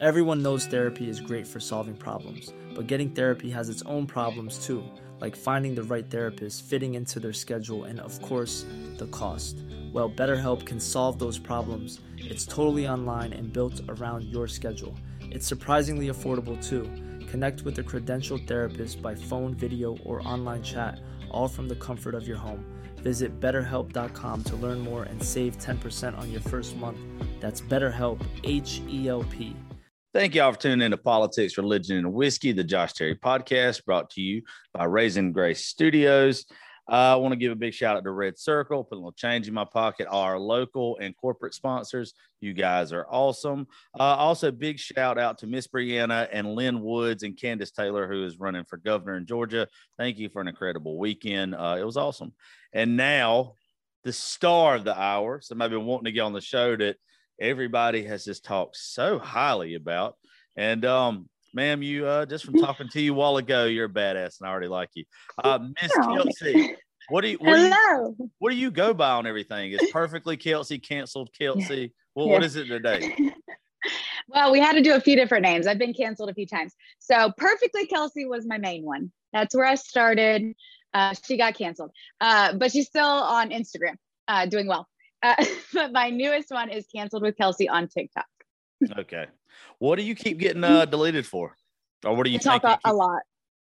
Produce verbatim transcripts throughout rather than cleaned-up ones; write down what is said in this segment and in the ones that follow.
Everyone knows therapy is great for solving problems, but getting therapy has its own problems too, like finding the right therapist, fitting into their schedule, and of course, the cost. Well, BetterHelp can solve those problems. It's totally online and built around your schedule. It's surprisingly affordable too. Connect with a credentialed therapist by phone, video, or online chat, all from the comfort of your home. Visit better help dot com to learn more and save ten percent on your first month. That's BetterHelp, H E L P. Thank y'all for tuning in to Politics, Religion, and Whiskey, the Josh Terry podcast, brought to you by Raising Grace Studios. Uh, I want to give a big shout out to Red Circle, put a little change in my pocket, our local and corporate sponsors. You guys are awesome. Uh, also, big shout out to Miss Brianna and Lynn Woods and Candace Taylor, who is running for governor in Georgia. Thank you for an incredible weekend. Uh, it was awesome. And now, the star of the hour, somebody been wanting to get on the show that everybody has just talked so highly about. And, um, ma'am, you uh, just from talking to you a while ago, you're a badass, and I already like you. Uh, Miss oh. Kelsey, what do you what, Hello. do you what do you go by on everything? Is Perfectly Kelsey, Canceled Kelsey? Well, yeah. What is it today? Well, we had to do a few different names. I've been canceled a few times. So Perfectly Kelsey was my main one. That's where I started. Uh, she got canceled, uh, but she's still on Instagram, uh, doing well. Uh, but my newest one is Canceled with Kelsey on TikTok. Okay. What do you keep getting uh, deleted for? Or what do you I talk a, keep... a lot.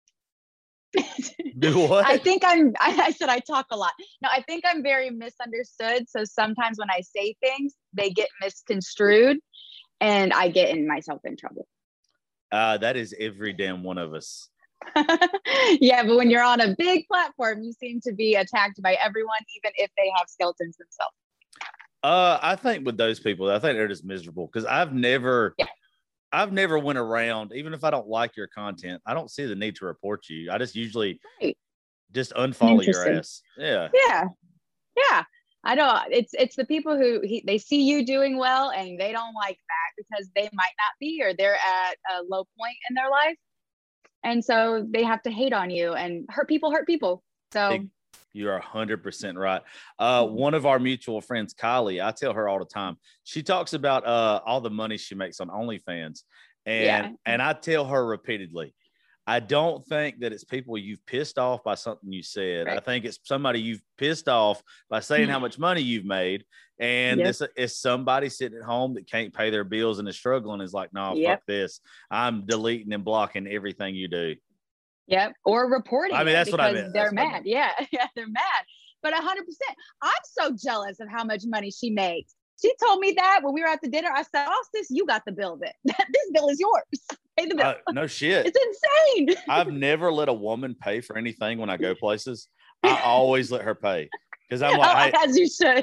Do what? I think I'm, I, I said I talk a lot. No, I think I'm very misunderstood. So sometimes when I say things, they get misconstrued and I get in myself in trouble. Uh, that is every damn one of us. Yeah, but when you're on a big platform, you seem to be attacked by everyone, even if they have skeletons themselves. Uh, I think with those people, I think they're just miserable because I've never, yeah. I've never went around, even if I don't like your content, I don't see the need to report you. I just usually right. just unfollow your ass. Yeah. Yeah. Yeah. I know it's, it's the people who he, they see you doing well and they don't like that because they might not be, or they're at a low point in their life. And so they have to hate on you, and hurt people hurt people. So Big. You are one hundred percent right. Uh, one of our mutual friends, Kylie, I tell her all the time, she talks about uh, all the money she makes on OnlyFans. And, yeah. and I tell her repeatedly, I don't think that it's people you've pissed off by something you said. Right. I think it's somebody you've pissed off by saying how much money you've made. And yep. this is somebody sitting at home that can't pay their bills and is struggling, is like, no, yep. fuck this. I'm deleting and blocking everything you do. Yep. Or reporting. I mean, that's what I mean. They're mad. I mean. Yeah. Yeah. They're mad. But a hundred percent. I'm so jealous of how much money she makes. She told me that when we were at the dinner. I said, oh, sis, you got the bill then. This bill is yours. Pay the bill. Uh, no shit. It's insane. I've never let a woman pay for anything when I go places. I always let her pay. Because I'm like, oh, as you should.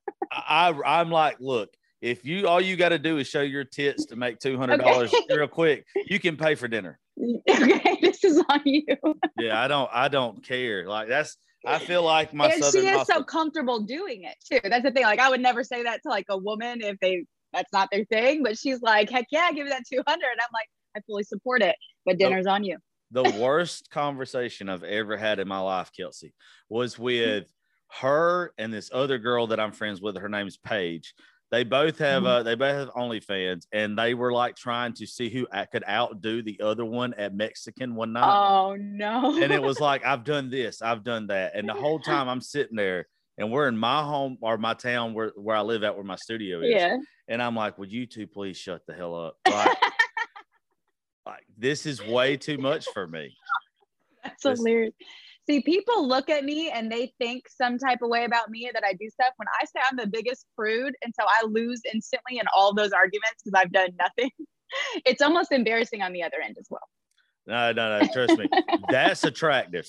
I, I I'm like, look, if you all you got to do is show your tits to make two hundred dollars okay. real quick, you can pay for dinner. Okay, this is on you. Yeah, I don't I don't care. Like that's I feel like my and southern she is hustle. so comfortable doing it too. That's the thing. Like I would never say that to like a woman if they that's not their thing. But she's like, heck yeah, give me that two hundred. And I'm like, I fully support it. But dinner's the, on you. The worst conversation I've ever had in my life, Kelsey, was with her and this other girl that I'm friends with. Her name's Paige. They both have uh, they both have OnlyFans, and they were like trying to see who could outdo the other one at Mexican one night. Oh no! And it was like, I've done this, I've done that, and the whole time I'm sitting there, and we're in my home or my town where where I live at, where my studio is. Yeah. And I'm like, would you two please shut the hell up? Like, like this is way too much for me. That's this, hilarious. See, people look at me and they think some type of way about me that I do stuff. When I say I'm the biggest prude, and so I lose instantly in all those arguments because I've done nothing, it's almost embarrassing on the other end as well. No, no, no. Trust me. That's attractive.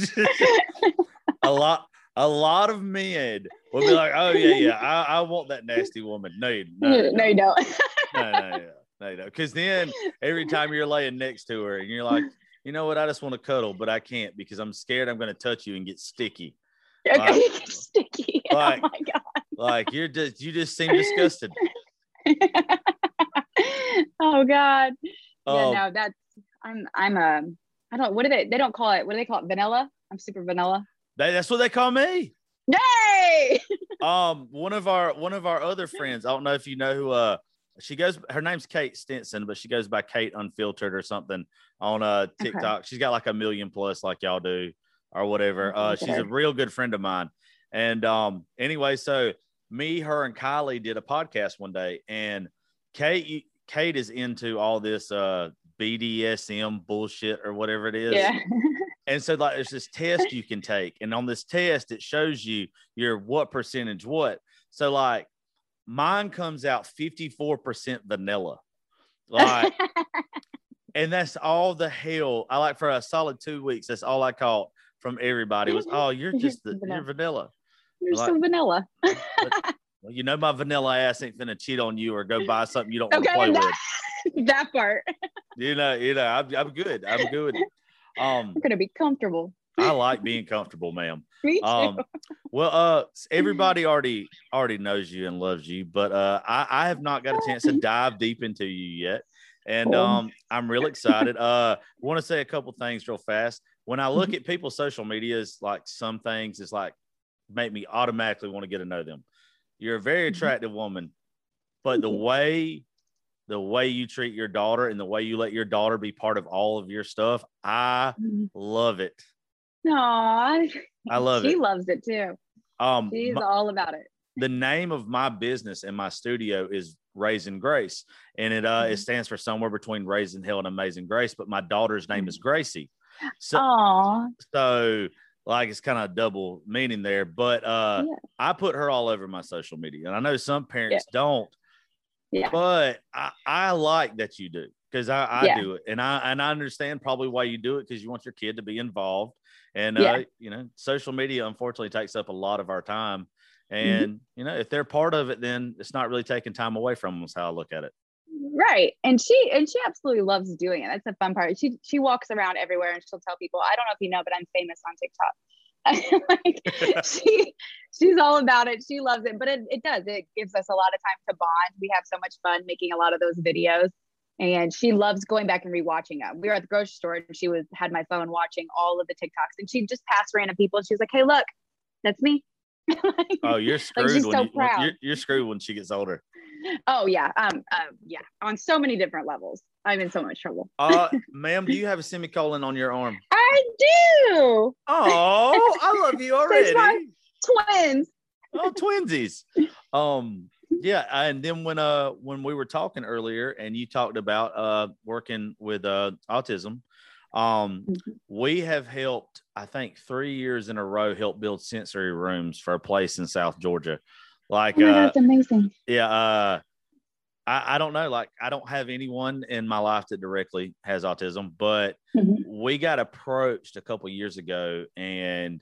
a lot, a lot of men will be like, oh, yeah, yeah, I, I want that nasty woman. No, you, no, no, no, you don't. no, no, no, no, you don't. Because then every time you're laying next to her and you're like, you know what? I just want to cuddle, but I can't because I'm scared I'm going to touch you and get sticky. Okay, like, you get sticky. Like, oh my god! Like you're just you just seem disgusted. Oh god! Um, yeah, no, that's I'm I'm a I don't what do they they don't call it what do they call it vanilla? I'm super vanilla. They, that's what they call me. Yay! um, one of our one of our other friends. I don't know if you know who uh She goes, her name's Kate Stinson, but she goes by Kate Unfiltered or something on uh, TikTok. Okay. She's got like a million plus like y'all do or whatever. Uh, she's a real good friend of mine. And um, anyway, so me, her, and Kylie did a podcast one day, and Kate, Kate is into all this uh, B D S M bullshit or whatever it is. Yeah. And so like there's this test you can take, and on this test it shows you your what percentage what. So like mine comes out fifty-four percent vanilla, like, and that's all the hell. I like for a solid two weeks. That's all I caught from everybody was, oh, you're just the vanilla. You're vanilla. You're like, so vanilla. but, well, you know my vanilla ass ain't finna cheat on you or go buy something you don't want okay, to play that, with. That part. You know, you know, I'm, I'm good. I'm good. Um, We're gonna be comfortable. I like being comfortable, ma'am. Me too. Um, well, uh, everybody already already knows you and loves you, but uh, I, I have not got a chance to dive deep into you yet, and um, I'm real excited. Uh, want to say a couple things real fast. When I look at people's social medias, like some things is like make me automatically want to get to know them. You're a very attractive woman, but the way the way you treat your daughter and the way you let your daughter be part of all of your stuff, I love it. Aww. I love she it. She loves it too. Um, She's my, all about it. The name of my business and my studio is Raising Grace, and it uh mm-hmm. it stands for somewhere between Raising Hell and Amazing Grace. But my daughter's name is Gracie. So, Aww. so like it's kind of double meaning there. But uh, yeah. I put her all over my social media, and I know some parents yeah. don't. Yeah. But I, I like that you do, because I, I yeah. do it, and I and I understand probably why you do it, because you want your kid to be involved. And yeah. uh, you know, social media unfortunately takes up a lot of our time. And mm-hmm. you know, if they're part of it, then it's not really taking time away from them. Is how I look at it. Right, and she and she absolutely loves doing it. That's the fun part. She she walks around everywhere, and she'll tell people, "I don't know if you know, but I'm famous on TikTok." like she she's all about it. She loves it, but it, it does. It gives us a lot of time to bond. We have so much fun making a lot of those videos. And she loves going back and rewatching them. We were at the grocery store, and she was had my phone watching all of the TikToks, and she'd just pass random people. She was like, "Hey, look, that's me." like, oh, you're screwed. Like she's when so you, proud. When you're, you're screwed when she gets older. Oh yeah, um, uh, yeah, on so many different levels. I'm in so much trouble. uh, ma'am, do you have a semicolon on your arm? I do. Oh, I love you already. Twins. Oh, twinsies. Um. Yeah, and then when uh when we were talking earlier, and you talked about uh working with uh autism, um mm-hmm. we have helped, I think three years in a row, help build sensory rooms for a place in South Georgia. Like, oh my uh, God, that's amazing. Yeah, uh, I I don't know, like I don't have anyone in my life that directly has autism, but mm-hmm. we got approached a couple years ago, and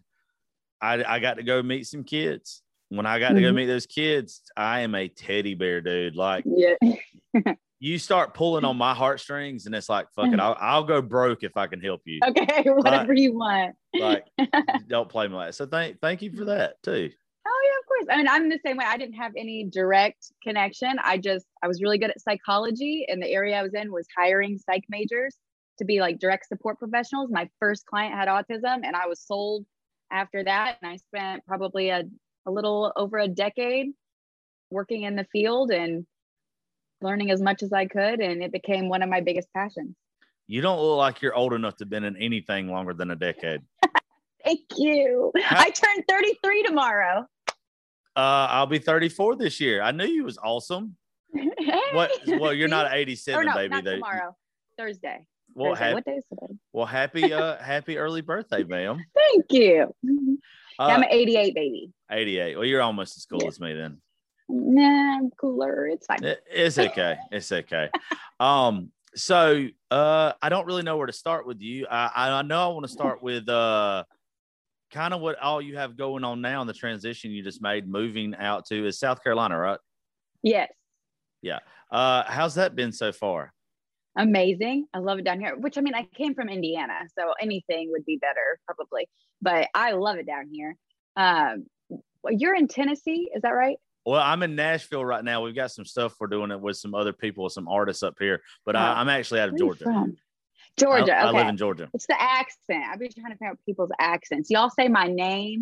I I got to go meet some kids. When I got mm-hmm. to go meet those kids, I am a teddy bear, dude. Like, yeah. you start pulling on my heartstrings, and it's like, fuck it, I'll, I'll go broke if I can help you. Okay, whatever like, you want. Like, don't play me like that. So thank, thank you for that too. Oh yeah, of course. I mean, I'm the same way. I didn't have any direct connection. I just, I was really good at psychology, and the area I was in was hiring psych majors to be like direct support professionals. My first client had autism, and I was sold after that. And I spent probably a a little over a decade working in the field and learning as much as I could. And it became one of my biggest passions. You don't look like you're old enough to have been in anything longer than a decade. Thank you. I turned thirty-three tomorrow. Uh, I'll be thirty-four this year. I knew you was awesome. What? Well, you're not eighty-seven, no, baby. Not though. Tomorrow, Thursday. Well, Thursday. Happy, what day is today? Well, happy, uh, happy early birthday, ma'am. Thank you. Uh, yeah, I'm an eighty-eight baby. eighty-eight. Well, you're almost as cool yeah. as me then. Nah, I'm cooler. It's fine. It, it's okay. It's okay. um. So, uh, I don't really know where to start with you. I I know I want to start with uh, kind of what all you have going on now, and the transition you just made, moving out to is South Carolina, right? Yes. Yeah. Uh, how's that been so far? Amazing. I love it down here, which I mean, I came from Indiana, so anything would be better probably, but I love it down here. Um, you're in Tennessee, is that right? Well, I'm in Nashville right now. We've got some stuff we're doing it with some other people, some artists up here, but oh, I, I'm actually out of Georgia. From? Georgia. I, okay. I live in Georgia. It's the accent. I've been trying to figure out people's accents. Y'all say my name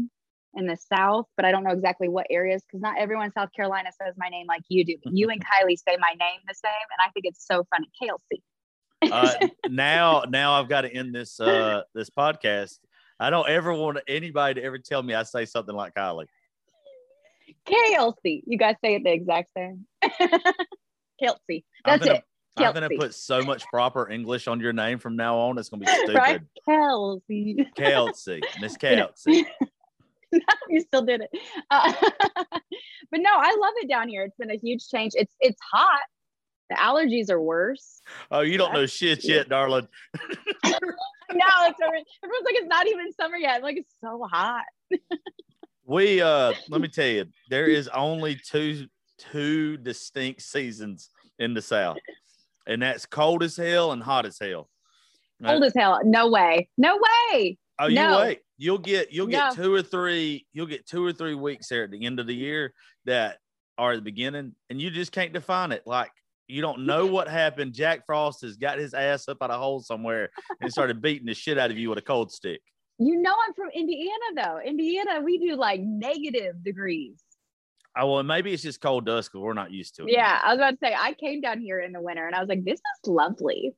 in the South, but I don't know exactly what areas because not everyone in South Carolina says my name like you do. You and Kylie say my name the same, and I think it's so funny. Kelsey. uh, now, now I've got to end this uh, this podcast. I don't ever want anybody to ever tell me I say something like Kylie. Kelsey. You guys say it the exact same. Kelsey. That's I'm gonna, it. Kelsey. I'm gonna put so much proper English on your name from now on. It's gonna be stupid. Right? Kelsey. Kelsey. Miss Kelsey. No, you still did it. Uh, but no, I love it down here. It's been a huge change. It's it's hot. The allergies are worse. Oh, you don't know shit yet, darling. No, it's everyone's like it's not even summer yet. Like it's so hot. We uh let me tell you, there is only two two distinct seasons in the South, and that's cold as hell and hot as hell. Cold as hell. No way. No way. Oh, you no. wait. You'll get you'll get No. two or three. You'll get two or three weeks there at the end of the year that are at the beginning, and you just can't define it. Like you don't know what happened. Jack Frost has got his ass up out a hole somewhere and started beating the shit out of you with a cold stick. You know I'm from Indiana though. Indiana, we do like negative degrees. Oh, well, maybe it's just cold dust because we're not used to it. Yeah, I was about to say I came down here in the winter and I was like, this is lovely.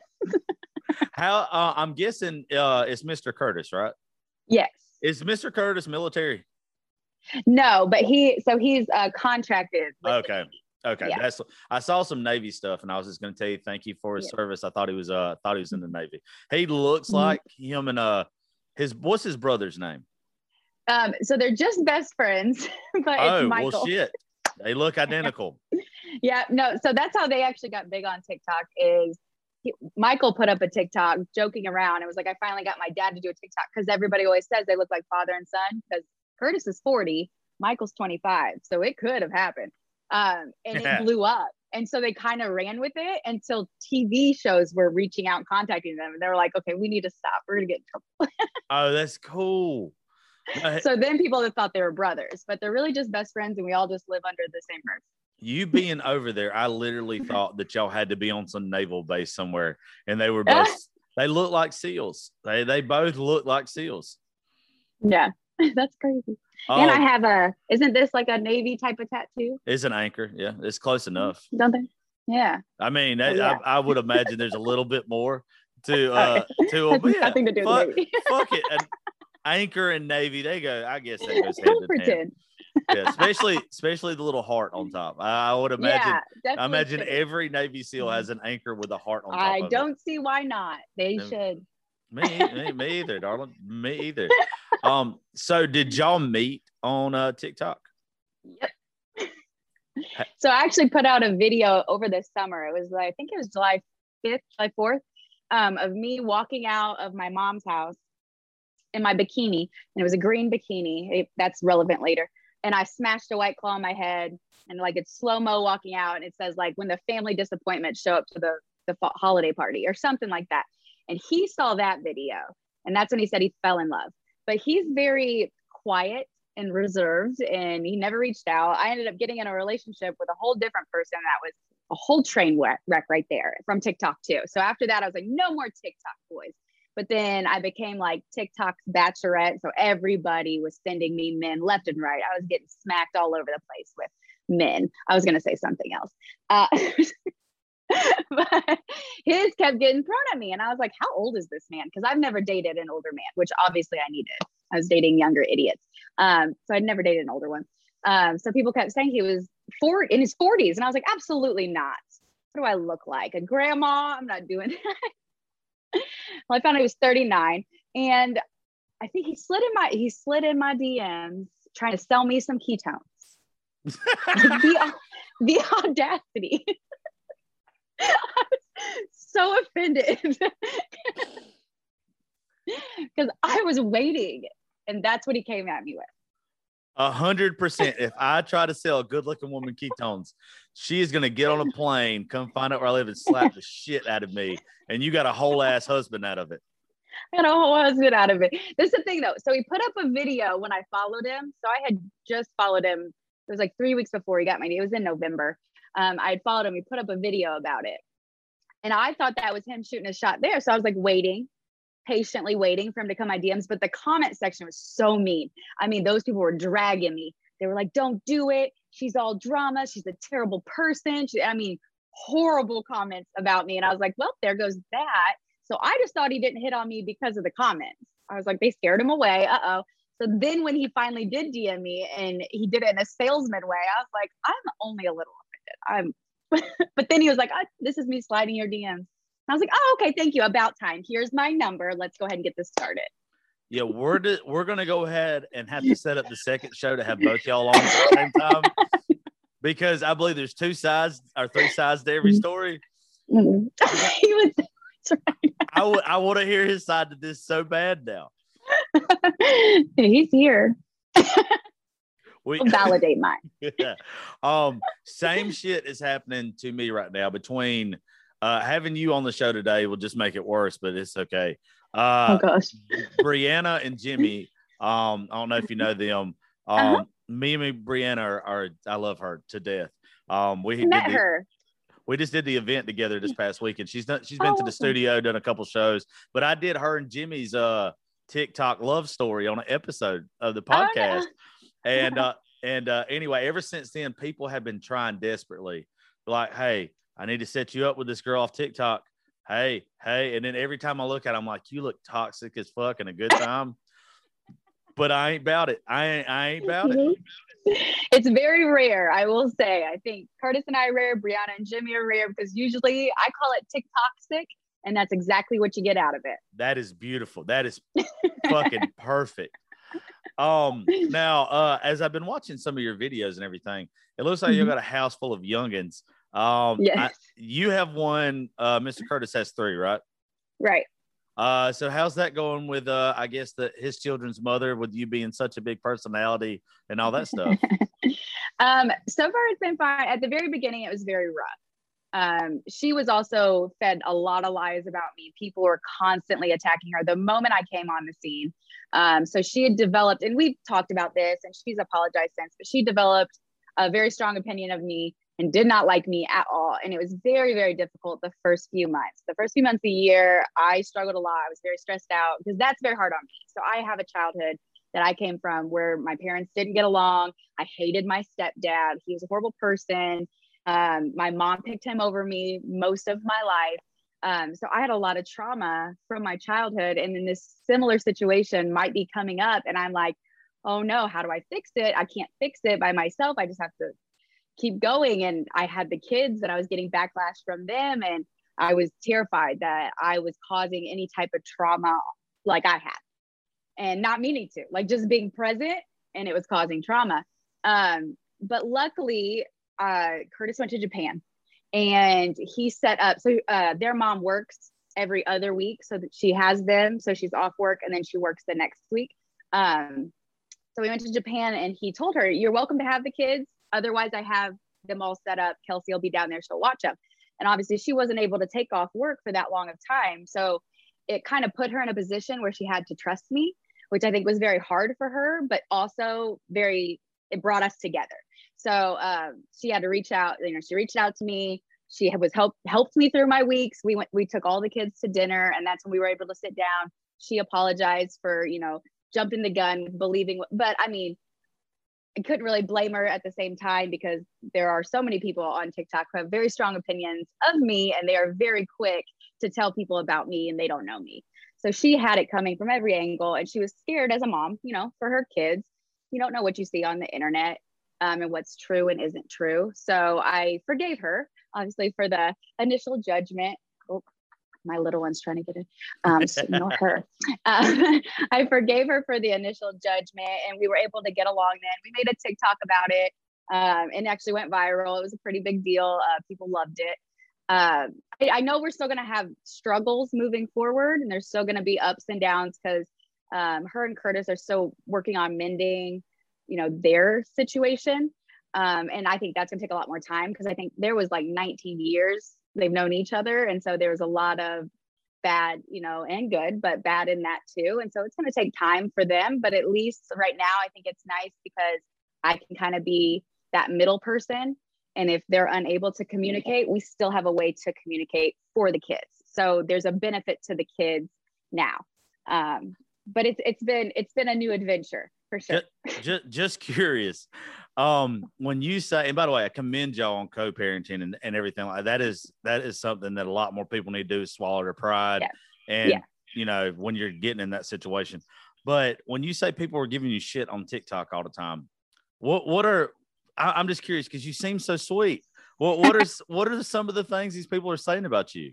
How uh, I'm guessing uh, it's Mister Curtis, right? Yes. Is Mister Curtis military? No, but he so he's uh, contracted. with the Okay. Navy. Okay. Yeah. That's I saw some Navy stuff and I was just gonna tell you thank you for his Yeah. service. I thought he was uh thought he was in the Navy. He looks Mhm. like him and uh his what's his brother's name? Um, so they're just best friends, but Oh, it's Michael. well shit. They look identical. Yeah, no, so that's how they actually got big on TikTok is he, Michael put up a TikTok joking around. It was like, I finally got my dad to do a TikTok because everybody always says they look like father and son because Curtis is forty, Michael's twenty-five. So it could have happened. Um, and Yeah. it blew up. And so they kind of ran with it until T V shows were reaching out and contacting them. And they were like, okay, we need to stop. We're going to get in trouble. Oh, that's cool. Uh, So then people that thought they were brothers, but they're really just best friends and we all just live under the same roof. You being over there, I literally thought that y'all had to be on some naval base somewhere, and they were both. They look like SEALs. They they both look like SEAls. Yeah, that's crazy. Oh, And I have a, isn't this like a Navy type of tattoo? it's an anchor. Yeah, it's close enough. Don't they? Yeah. I mean, Oh, that, yeah. I, I would imagine there's a little bit more to uh to Has but yeah, nothing to do with fuck, the Navy. fuck it. An anchor and Navy, they go. I guess that goes hand Don't in hand. pretend. Yeah, especially especially the little heart on top. I, I would imagine. Yeah, I definitely imagine should. every Navy SEAL has an anchor with a heart on top I of don't see why not. They No. should. it. Me, me, me either, darling. Me either. Um. So, did y'all meet on uh, TikTok? Yep. So I actually put out a video over this summer. It was like, I think it was July fifth, July fourth, um, of me walking out of my mom's house in my bikini. And it was a green bikini. It, that's relevant later. And I smashed a White Claw on my head and like it's slow-mo walking out. And it says like when the family disappointment show up to the, the fa- holiday party or something like that. And he saw that video. And that's when he said he fell in love. But he's very quiet and reserved and he never reached out. I ended up getting in a relationship with a whole different person that was a whole train wreck wreck right there from TikTok too. So after that, I was like, no more TikTok boys. But then I became like TikTok's bachelorette. So everybody was sending me men left and right. I was getting smacked all over the place with men. I was going to say something else. Uh, but his kept getting thrown at me. And I was like, how old is this man? Because I've never dated an older man, which obviously I needed. I was dating younger idiots. Um, so I'd never dated an older one. Um, so people kept saying he was four in his forties. And I was like, absolutely not. What do I look like? A grandma? I'm not doing that. Well, I found he was thirty-nine. And I think he slid in my he slid in my D Ms trying to sell me some ketones. the, the audacity. I was so offended because I was waiting and that's what he came at me with. A hundred percent. If I try to sell a good-looking woman ketones, she is gonna get on a plane, come find out where I live, and slap the shit out of me. And you got a whole ass husband out of it. I got a whole husband out of it. This is the thing though. So he put up a video when I followed him. So I had just followed him. It was like three weeks before he got my knee. It was in November. Um, I had followed him. He put up a video about it. And I thought that was him shooting a shot there. So I was like waiting patiently waiting for him to come my D Ms, but the comment section was so mean. I mean, those people were dragging me. They were like, don't do it. She's all drama. She's a terrible person. She, I mean, horrible comments about me. And I was like, well, there goes that. So I just thought he didn't hit on me because of the comments. I was like, they scared him away. Uh-oh. So then when he finally did D M me and he did it in a salesman way, I was like, I'm only a little offended. I'm, but then he was like, oh, this is me sliding your D Ms. I was like, oh, okay, thank you. About time. Here's my number. Let's go ahead and get this started. Yeah, we're di- we're gonna go ahead and have to set up the second show to have both y'all on at the same time, because I believe there's two sides or three sides to every story. Mm-hmm. He was. Right. I would I want to hear his side to this so bad now. He's here. We We'll validate mine. Yeah. Um, same shit is happening to me right now. Between uh, having you on the show today will just make it worse, but it's okay. Uh, oh gosh, Brianna and Jimmy. Um, I don't know if you know them. Um, uh-huh. Me and Brianna are, are. I love her to death. Um, we I met did the, her. We just did the event together this past weekend. She's done. She's been oh, to the studio, done a couple shows, but I did her and Jimmy's uh TikTok love story on an episode of the podcast. Oh, no. And uh, and uh, anyway, ever since then, people have been trying desperately, like, hey, I need to set you up with this girl off TikTok. Hey, hey, and then every time I look at it, I'm like, you look toxic as fuck and a good time, but I ain't about it. I ain't. I ain't about it. It's very rare, I will say. I think Curtis and I are rare, Brianna and Jimmy are rare, because usually I call it TikToxic, and that's exactly what you get out of it. That is beautiful. That is fucking perfect. Um, now, uh, as I've been watching some of your videos and everything, it looks like mm-hmm. you got a house full of youngins. Um, yes. I, you have one, uh, Mister Curtis has three, right? Right. Uh, so how's that going with, uh, I guess the, his children's mother, with you being such a big personality and all that stuff? um, so far it's been fine. At the very beginning, it was very rough. Um, she was also fed a lot of lies about me. People were constantly attacking her the moment I came on the scene. Um, so she had developed, and we've talked about this, and she's apologized since, but she developed a very strong opinion of me and did not like me at all. And it was very, very difficult the first few months. The first few months of the year, I struggled a lot. I was very stressed out because that's very hard on me. So I have a childhood that I came from where my parents didn't get along. I hated my stepdad. He was a horrible person. Um, my mom picked him over me most of my life. Um, so I had a lot of trauma from my childhood. And then this similar situation might be coming up. And I'm like, oh no, how do I fix it? I can't fix it by myself. I just have to keep going. And I had the kids that I was getting backlash from them. And I was terrified that I was causing any type of trauma like I had, and not meaning to, like just being present, and it was causing trauma. Um, but luckily, uh, Curtis went to Japan, and he set up, so uh, their mom works every other week so that she has them. So she's off work and then she works the next week. Um, so we went to Japan, and he told her, you're welcome to have the kids. Otherwise, I have them all set up. Kelsey will be down there. She'll watch them. And obviously she wasn't able to take off work for that long of time. So it kind of put her in a position where she had to trust me, which I think was very hard for her, but also very, it brought us together. So um, she had to reach out, you know, she reached out to me. She was help helped me through my weeks. We went, we took all the kids to dinner, and that's when we were able to sit down. She apologized for, you know, jumping the gun, believing, but I mean, I couldn't really blame her at the same time, because there are so many people on TikTok who have very strong opinions of me, and they are very quick to tell people about me, and they don't know me. So she had it coming from every angle, and she was scared as a mom, you know, for her kids. You don't know what you see on the internet, um, and what's true and isn't true. So I forgave her, obviously, for the initial judgment. Oh, my little one's trying to get in, um, so ignore her. Uh, I forgave her for the initial judgment, and we were able to get along then. We made a TikTok about it, um, and actually went viral. It was a pretty big deal. Uh, people loved it. Um, I, I know we're still going to have struggles moving forward, and there's still going to be ups and downs, because um, her and Curtis are still working on mending, you know, their situation. Um, and I think that's going to take a lot more time, because I think there was like nineteen years they've known each other. And so there was a lot of bad, you know, and good, but bad in that too. And so it's going to take time for them. But at least right now, I think it's nice because I can kind of be that middle person. And if they're unable to communicate, we still have a way to communicate for the kids. So there's a benefit to the kids now. Um, but it's it's been it's been a new adventure for sure. Just, just, just curious. Um, when you say, and by the way, I commend y'all on co-parenting and, and everything like that. That is that is something that a lot more people need to do is swallow their pride. Yeah. And Yeah. you know, when you're getting in that situation. But when you say people are giving you shit on TikTok all the time, what what are I, I'm just curious because you seem so sweet. What what are what are some of the things these people are saying about you?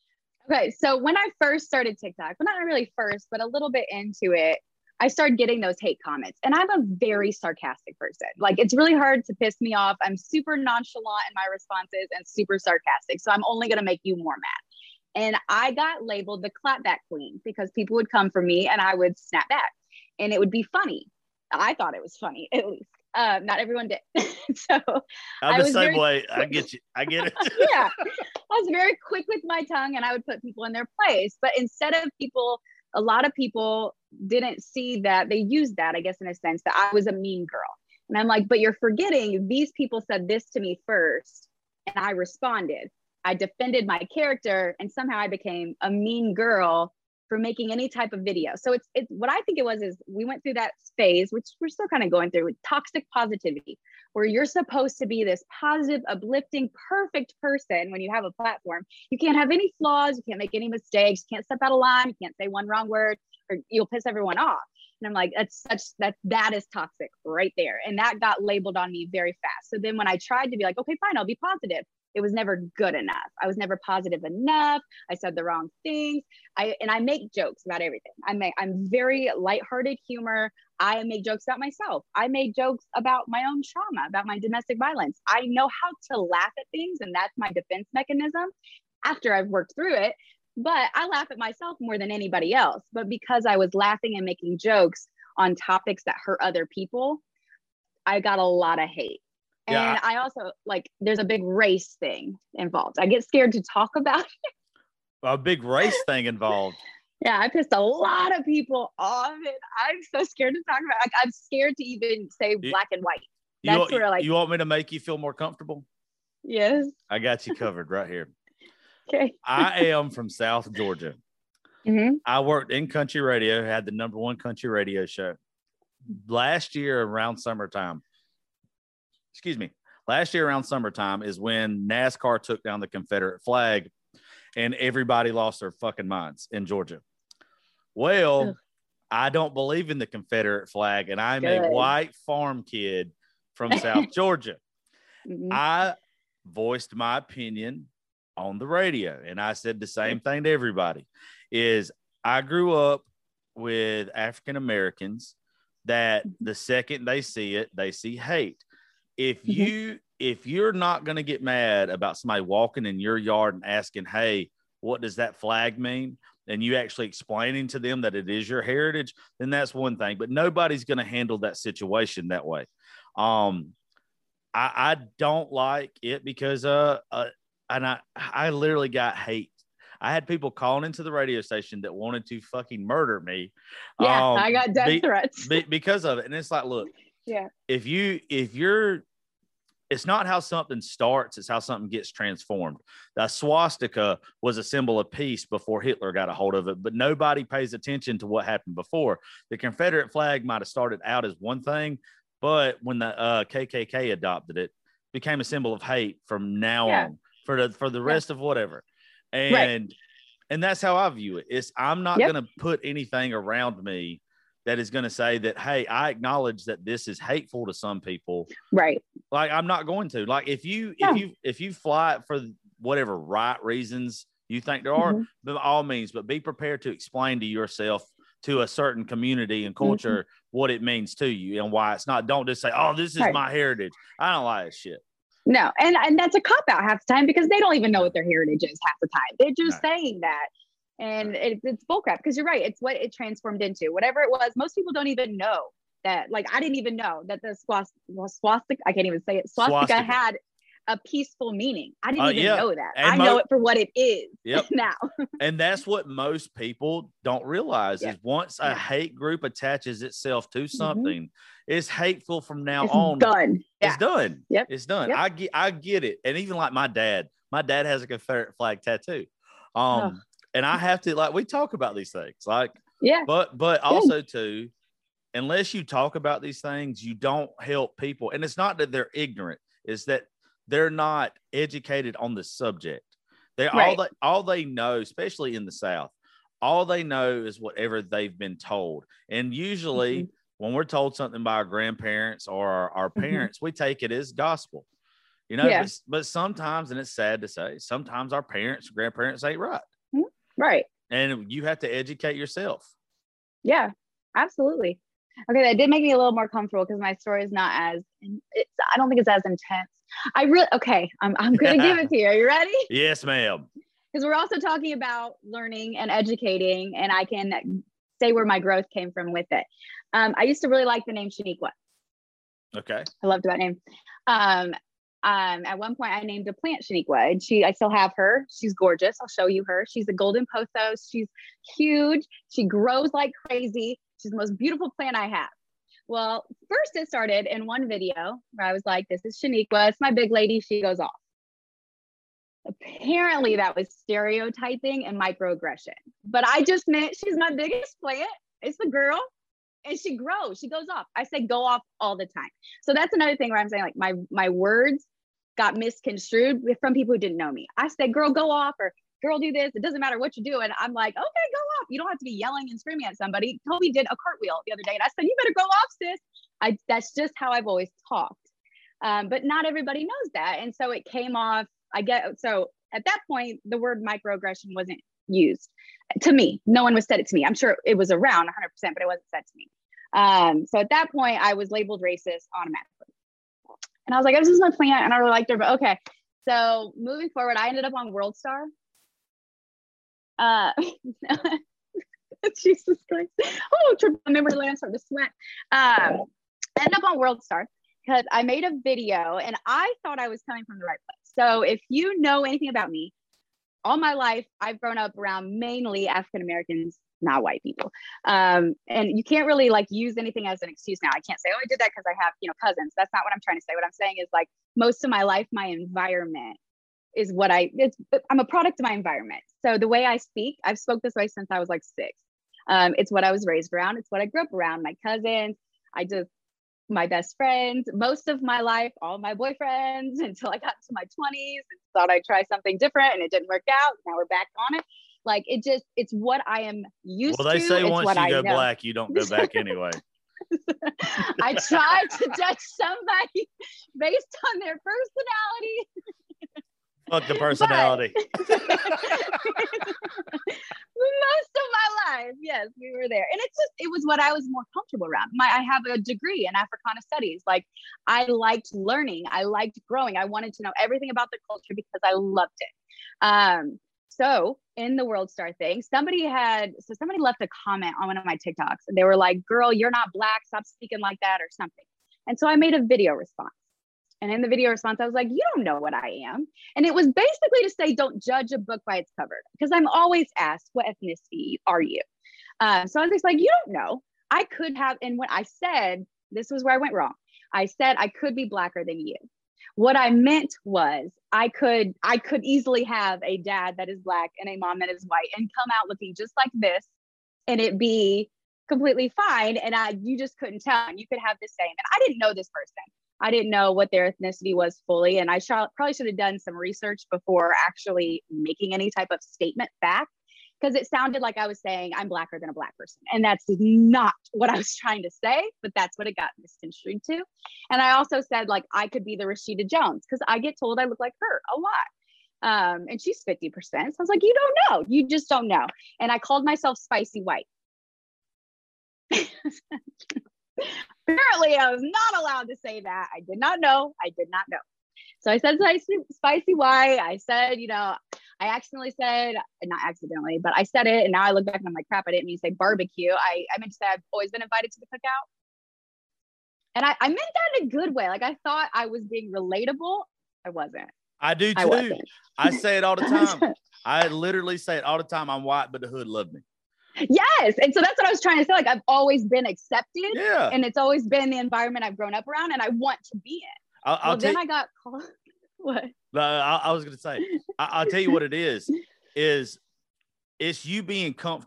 Okay, so when I first started TikTok, well, not really first, but a little bit into it, I started getting those hate comments. And I'm a very sarcastic person. Like, it's really hard to piss me off. I'm super nonchalant in my responses and super sarcastic. So I'm only going to make you more mad. And I got labeled the clapback queen because people would come for me and I would snap back. And it would be funny. I thought it was funny, at least. Uh, not everyone did. so I'm I the was same very way. I quick. get you. I get it. Yeah. I was very quick with my tongue and I would put people in their place. But instead of people, a lot of people didn't see that. They used that, I guess, in a sense, that I was a mean girl. And I'm like, but you're forgetting these people said this to me first and I responded. I defended my character and somehow I became a mean girl for making any type of video. So it's it's what I think it was is we went through that phase, which we're still kind of going through, with toxic positivity, where you're supposed to be this positive, uplifting, perfect person when you have a platform. You can't have any flaws, you can't make any mistakes, you can't step out of line, you can't say one wrong word, or you'll piss everyone off. And I'm like, that's such that that is toxic right there. And that got labeled on me very fast. So then when I tried to be like, okay, fine, I'll be positive, it was never good enough. I was never positive enough. I said the wrong things. I and I make jokes about everything. I make I'm very lighthearted humor. I make jokes about myself. I made jokes about my own trauma, about my domestic violence. I know how to laugh at things, and that's my defense mechanism after I've worked through it. But I laugh at myself more than anybody else. But because I was laughing and making jokes on topics that hurt other people, I got a lot of hate. Yeah. And I also, like, there's a big race thing involved. I get scared to talk about it. A big race thing involved. Yeah, I pissed a lot of people off, and I'm so scared to talk about it. Like, I'm scared to even say You- black and white. You, That's where, like, you want me to make you feel more comfortable? yes. I got you covered right here. Okay. I am from South Georgia. Mm-hmm. I worked in country radio, had the number one country radio show. Last year around summertime, excuse me, last year around summertime is when NASCAR took down the Confederate flag and everybody lost their fucking minds in Georgia. Well, Ugh. I don't believe in the Confederate flag, and I'm Good. a white farm kid from South Georgia. Mm-hmm. I voiced my opinion on the radio, and I said the same thing to everybody, is I grew up with African Americans that the second they see it, they see hate. If Mhm. you if you're not going to get mad about somebody walking in your yard and asking, hey, what does that flag mean? And you actually explaining to them that it is your heritage, then that's one thing. But nobody's going to handle that situation that way. Um, I, I don't like it because uh, uh and I I literally got hate. I had people calling into the radio station that wanted to fucking murder me. Yeah, um, I got death be- threats. be- because of it. And it's like, look, Yeah. if you if you're it's not how something starts, it's how something gets transformed. The swastika was a symbol of peace before Hitler got a hold of it, but nobody pays attention to what happened before. The Confederate flag might have started out as one thing, but when the uh, K K K adopted it, it became a symbol of hate from now Yeah. on for the for the Yeah. rest of whatever. And Right. and that's how I view it. It's I'm not Yep. going to put anything around me that is going to say that, hey, I acknowledge that this is hateful to some people. Right. Like, I'm not going to. Like, if you No. if you if you fly it for whatever right reasons you think there are, Mhm. by all means, but be prepared to explain to yourself, to a certain community and culture, what it means to you and why it's not. Don't just say, oh, this is Right. my heritage. I don't like that shit. No, and and that's a cop out half the time because they don't even know what their heritage is half the time. They're just saying that, and it, it's bullcrap. Because you're right, it's what it transformed into. Whatever it was, most people don't even know that. Like, I didn't even know that the swast- well, swastika. I can't even say it. Swastika, Swastika. had a peaceful meaning. I didn't Uh, even yeah. know that. And I know mo- it for what it is Yep. now. And that's what most people don't realize Yeah. is once a Yeah. hate group attaches itself to something, it's hateful from now It's on. done. It's Yeah. done. Yep. It's done. Yep. I get I get it. And even like my dad, my dad has a Confederate flag tattoo. Um, Ugh. and I have to, like, we talk about these things. Like, Yeah. But but Good. also too, unless you talk about these things, you don't help people. And it's not that they're ignorant, it's that they're not educated on the subject. They all Right. they all they know, especially in the South, all they know is whatever they've been told. And usually Mhm. when we're told something by our grandparents or our, our Mhm. parents, we take it as gospel. You know, Yeah. but, but sometimes, and it's sad to say, sometimes our parents, grandparents ain't right. Mhm. Right. And you have to educate yourself. Yeah, absolutely. Okay, that did make me a little more comfortable because my story is not as, it's, I don't think it's as intense. I really, okay, I'm, I'm going to give it to you. Are you ready? Yes, ma'am. Because we're also talking about learning and educating, and I can say where my growth came from with it. Um, I used to really like the name Shaniqua. Okay. I loved that name. Um, um, at one point I named a plant Shaniqua, and she, I still have her. She's gorgeous. I'll show you her. She's a golden pothos. She's huge. She grows like crazy. She's the most beautiful plant I have. Well, first it started in one video where I was like, this is Shaniqua. It's my big lady. She goes off. Apparently that was stereotyping and microaggression, but I just meant she's my biggest plant. It's the girl. And she grows, she goes off. I say go off all the time. So that's another thing where I'm saying like my my words got misconstrued from people who didn't know me. I said, girl, go off, or girl, do this. It doesn't matter what you do. And I'm like, okay, go off. You don't have to be yelling and screaming at somebody. Toby did a cartwheel the other day and I said, you better go off, sis. I that's just how I've always talked. Um, but not everybody knows that. And so it came off, I get, so at that point, the word microaggression wasn't used to me. No one was said it to me. I'm sure it was around one hundred percent, but it wasn't said to me. Um, so at that point I was labeled racist automatically. And I was like, this is my plant and I really liked her, but okay. So moving forward, I ended up on World Star. Uh, Jesus Christ. Oh, triple memory land, starting to sweat. Um, I ended up on World Star because I made a video and I thought I was coming from the right place. So if you know anything about me, all my life, I've grown up around mainly African Americans, not white people. Um, and you can't really like use anything as an excuse now. I can't say, oh, I did that because I have, you know, cousins. That's not what I'm trying to say. What I'm saying is like most of my life, my environment is what I, it's, I'm a product of my environment. So the way I speak, I've spoke this way since I was like six. Um, it's what I was raised around. It's what I grew up around. My cousins, I just, my best friends, most of my life, all my boyfriends until I got to my twenties and thought I'd try something different and it didn't work out. Now we're back on it. Like it just, it's what I am used to. Well, they say it's once what you I go know. black, you don't go back anyway. I tried to judge somebody based on their personality. Fuck the personality. Most of my life, yes, we were there. And it's just, it was what I was more comfortable around. My, I have a degree in Africana studies. Like I liked learning. I liked growing. I wanted to know everything about the culture because I loved it. Um, so in the World Star thing, somebody had, so somebody left a comment on one of my TikToks and they were like, girl, you're not black. Stop speaking like that or something. And so I made a video response. And in the video response, I was like, you don't know what I am. And it was basically to say, don't judge a book by its cover, because I'm always asked, what ethnicity are you? Um, so I was just like, you don't know. I could have, and when I said, this was where I went wrong. I said, I could be blacker than you. What I meant was I could, I could easily have a dad that is black and a mom that is white and come out looking just like this and it be completely fine. And I, you just couldn't tell. And you could have the same. And I didn't know this person. I didn't know what their ethnicity was fully. And I sh- probably should have done some research before actually making any type of statement back, because it sounded like I was saying I'm blacker than a black person. And that's not what I was trying to say, but that's what it got misconstrued to. And I also said, like, I could be the Rashida Jones, because I get told I look like her a lot. Um, and she's fifty percent. So I was like, you don't know. You just don't know. And I called myself Spicy White. Apparently, I was not allowed to say that. I did not know. I did not know. So I said spicy, spicy white. I said, you know, I accidentally said, not accidentally, but I said it. And now I look back and I'm like, crap, I didn't mean to say barbecue. I, I meant to say I've always been invited to the cookout. And I, I meant that in a good way. Like I thought I was being relatable. I wasn't. I do too. I wasn't. I say it all the time. I literally say it all the time. I'm white, but the hood loved me. Yes. And so that's what I was trying to say. Like I've always been accepted. Yeah. And it's always been the environment I've grown up around and I want to be in. I'll, I'll well, then you, I got called. What? Uh, I, I was going to say, I, I'll tell you what it is, is it's you being comfortable.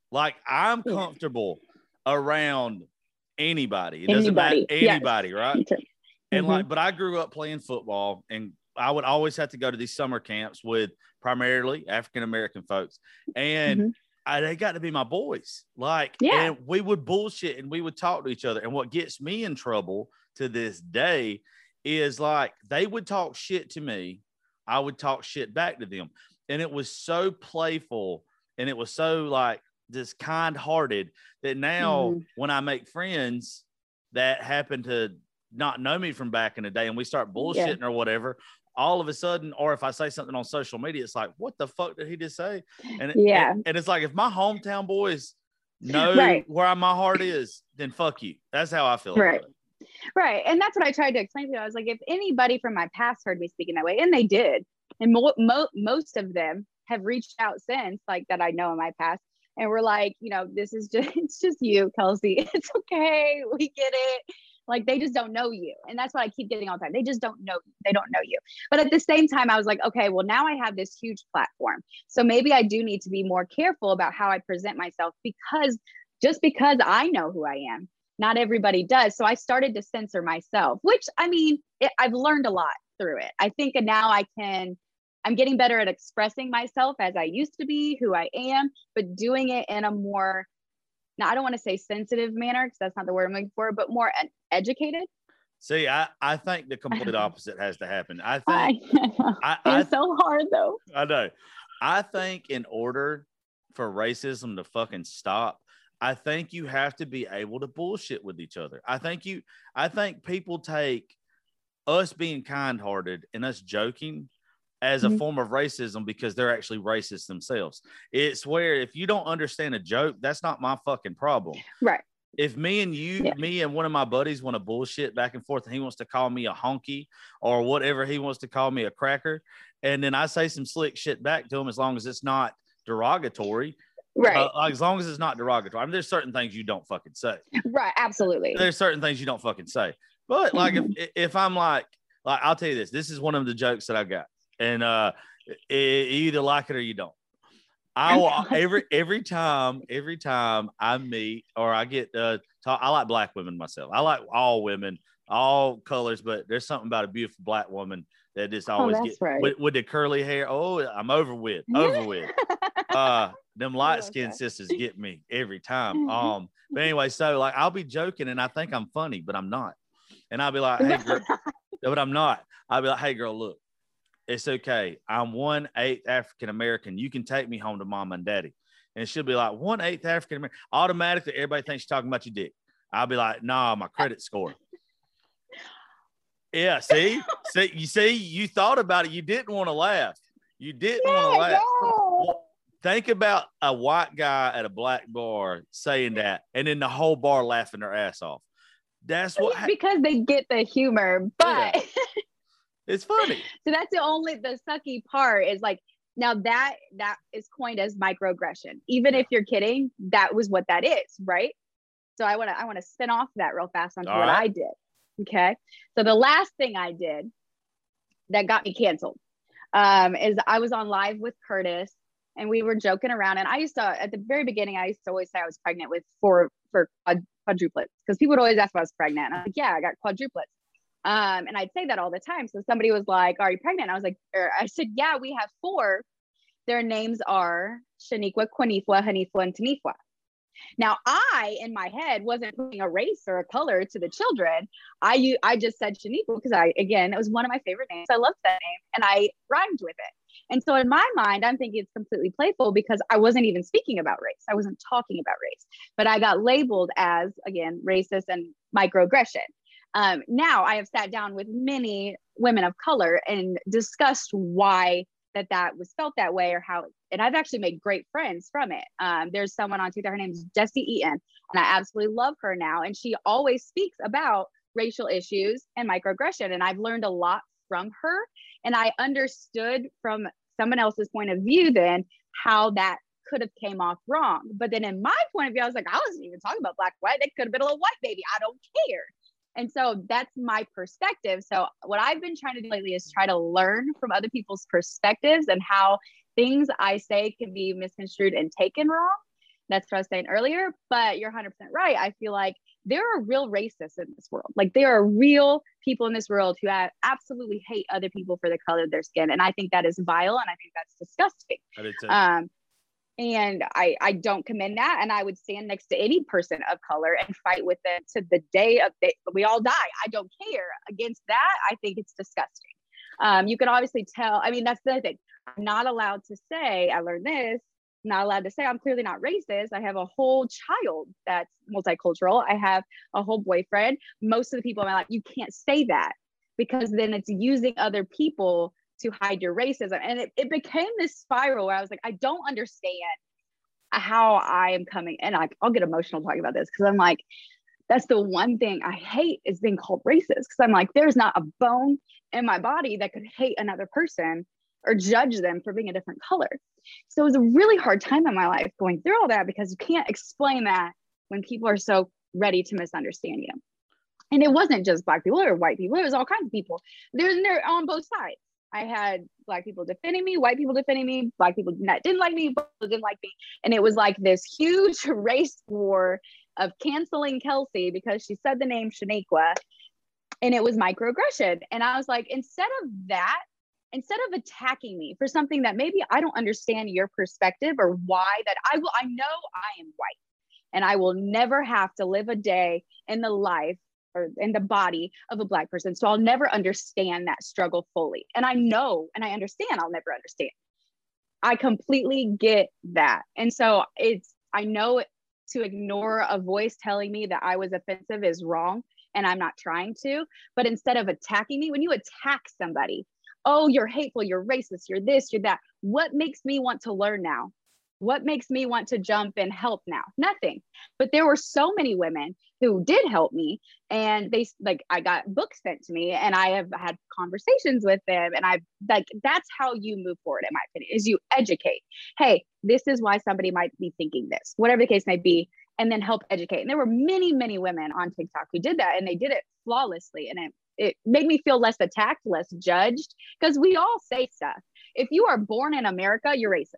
Like I'm Yeah. comfortable around anybody. It doesn't Anybody. matter anybody, Yes. right? And Mhm. like, but I grew up playing football, and I would always have to go to these summer camps with primarily African American folks, and Mhm. I, they got to be my boys. Like, Yeah. and we would bullshit and we would talk to each other. And what gets me in trouble to this day is like they would talk shit to me, I would talk shit back to them, and it was so playful, and it was so like just kind-hearted that now Mhm. when I make friends that happen to not know me from back in the day and we start bullshitting or whatever, all of a sudden, or if I say something on social media, it's like, what the fuck did he just say? And Yeah. and, and it's like, if my hometown boys know Right. where my heart is, then fuck you. That's how I feel Right. about it. Right. And that's what I tried to explain to them. I was like, if anybody from my past heard me speaking that way, and they did, and mo- mo- most of them have reached out since, like that I know in my past, and we're like, you know, this is just, it's just you, Kelsey. It's okay. We get it. Like they just don't know you. And that's what I keep getting all the time. They just don't know you. They don't know you. But at the same time, I was like, okay, well, now I have this huge platform. So maybe I do need to be more careful about how I present myself, because just because I know who I am, not everybody does. So I started to censor myself, which I mean, it, I've learned a lot through it. I think now I can, I'm getting better at expressing myself as I used to be, who I am, but doing it in a more, now I don't want to say sensitive manner, because that's not the word I'm looking for, but more ed- educated. See, I, I think the complete opposite has to happen. I I think know. I, I, It's so hard though. I know. I think in order for racism to fucking stop, I think you have to be able to bullshit with each other. I think you, I think people take us being kind-hearted and us joking as a Mhm. form of racism because they're actually racist themselves. It's where if you don't understand a joke, that's not my fucking problem. Right. If me and you, Yeah. me and one of my buddies want to bullshit back and forth, and he wants to call me a honky or whatever he wants to call me, a cracker, and then I say some slick shit back to him, as long as it's not derogatory, Right. uh, as long as it's not derogatory. I mean, there's certain things you don't fucking say. Right. Absolutely. There's certain things you don't fucking say. But like, Mhm. if if I'm like, like I'll tell you this, this is one of the jokes that I got, and uh, it, you either like it or you don't. I will every every time every time I meet or I get uh talk, I like black women myself. I like all women, all colors, but there's something about a beautiful black woman that just always Oh, get that's right. with, with the curly hair. Oh, I'm over with, over with. Uh, them light skinned that. sisters get me every time. Um, but anyway, so like I'll be joking and I think I'm funny, but I'm not. And I'll be like, hey, girl, but I'm not. I'll be like, hey, girl, look. It's okay. I'm one eighth African American. You can take me home to mom and daddy. And she'll be like, one eighth African American. Automatically, everybody thinks you're talking about your dick. I'll be like, nah, my credit score. Yeah, see, see, you see, you thought about it. You didn't want to laugh. You didn't Yeah, want to laugh. no. Well, think about a white guy at a black bar saying that, and then the whole bar laughing their ass off. That's what. Because they get the humor, but Yeah. It's funny. So that's the only the sucky part is like, now that that is coined as microaggression. Even Yeah. if you're kidding, that was what that is, right? So I want to I want to spin off that real fast onto All what right. I did. Okay. So the last thing I did that got me canceled um, is I was on live with Curtis and we were joking around. And I used to, at the very beginning, I used to always say I was pregnant with four for quad, quadruplets, because people would always ask if I was pregnant. And I'm like, yeah, I got quadruplets. Um, and I'd say that all the time. So somebody was like, are you pregnant? And I was like, er, I said, yeah, we have four. Their names are Shaniqua, Quanifua, Hanifua, and Tanifua. Now, I, in my head, wasn't putting a race or a color to the children. I I just said Shaniqua because I, again, it was one of my favorite names. I loved that name and I rhymed with it. And so in my mind, I'm thinking it's completely playful because I wasn't even speaking about race. I wasn't talking about race, but I got labeled as, again, racist and microaggression. Um, now I have sat down with many women of color and discussed why that that was felt that way or how, and I've actually made great friends from it. Um, there's someone on Twitter, her name is Jessie Eaton, and I absolutely love her now. And she always speaks about racial issues and microaggression. And I've learned a lot from her. And I understood from someone else's point of view then how that could have came off wrong. But then in my point of view, I was like, I wasn't even talking about black and white. It could have been a little white baby. I don't care. And so that's my perspective. So what I've been trying to do lately is try to learn from other people's perspectives and how things I say can be misconstrued and taken wrong. That's what I was saying earlier, but you're one hundred percent right. I feel like there are real racists in this world. Like there are real people in this world who have absolutely hate other people for the color of their skin. And I think that is vile. And I think that's disgusting. I did too. Um, and I, I don't commend that. And I would stand next to any person of color and fight with them to the day of the, we all die. I don't care against that. I think it's disgusting. Um, you can obviously tell, I mean, that's the other thing. I'm not allowed to say, I learned this, not allowed to say I'm clearly not racist. I have a whole child that's multicultural. I have a whole boyfriend. Most of the people in my life, you can't say that because then it's using other people to hide your racism. And it, it became this spiral where I was like, I don't understand how I am coming. And I, I'll get emotional talking about this because I'm like, that's the one thing I hate is being called racist. Because I'm like, there's not a bone in my body that could hate another person or judge them for being a different color. So it was a really hard time in my life going through all that because you can't explain that when people are so ready to misunderstand you. And it wasn't just Black people or white people. It was all kinds of people. There's they're on both sides. I had Black people defending me, white people defending me, Black people that didn't like me, Black people didn't like me. And it was like this huge race war of canceling Kelsey because she said the name Shaniqua, and it was microaggression. And I was like, instead of that, instead of attacking me for something that maybe I don't understand your perspective or why that I will, I know I am white and I will never have to live a day in the life or in the body of a Black person. So I'll never understand that struggle fully. And I know, and I understand I'll never understand. I completely get that. And so it's, I know to ignore a voice telling me that I was offensive is wrong. And I'm not trying to, but instead of attacking me, when you attack somebody, oh, you're hateful, you're racist, you're this, you're that. What makes me want to learn now? What makes me want to jump and help now? Nothing. But there were so many women who did help me. And they like, I got books sent to me and I have had conversations with them. And I like, that's how you move forward, in my opinion, is you educate. Hey, this is why somebody might be thinking this, whatever the case may be, and then help educate. And there were many, many women on TikTok who did that and they did it flawlessly. And it, it made me feel less attacked, less judged, because we all say stuff. If you are born in America, you're racist.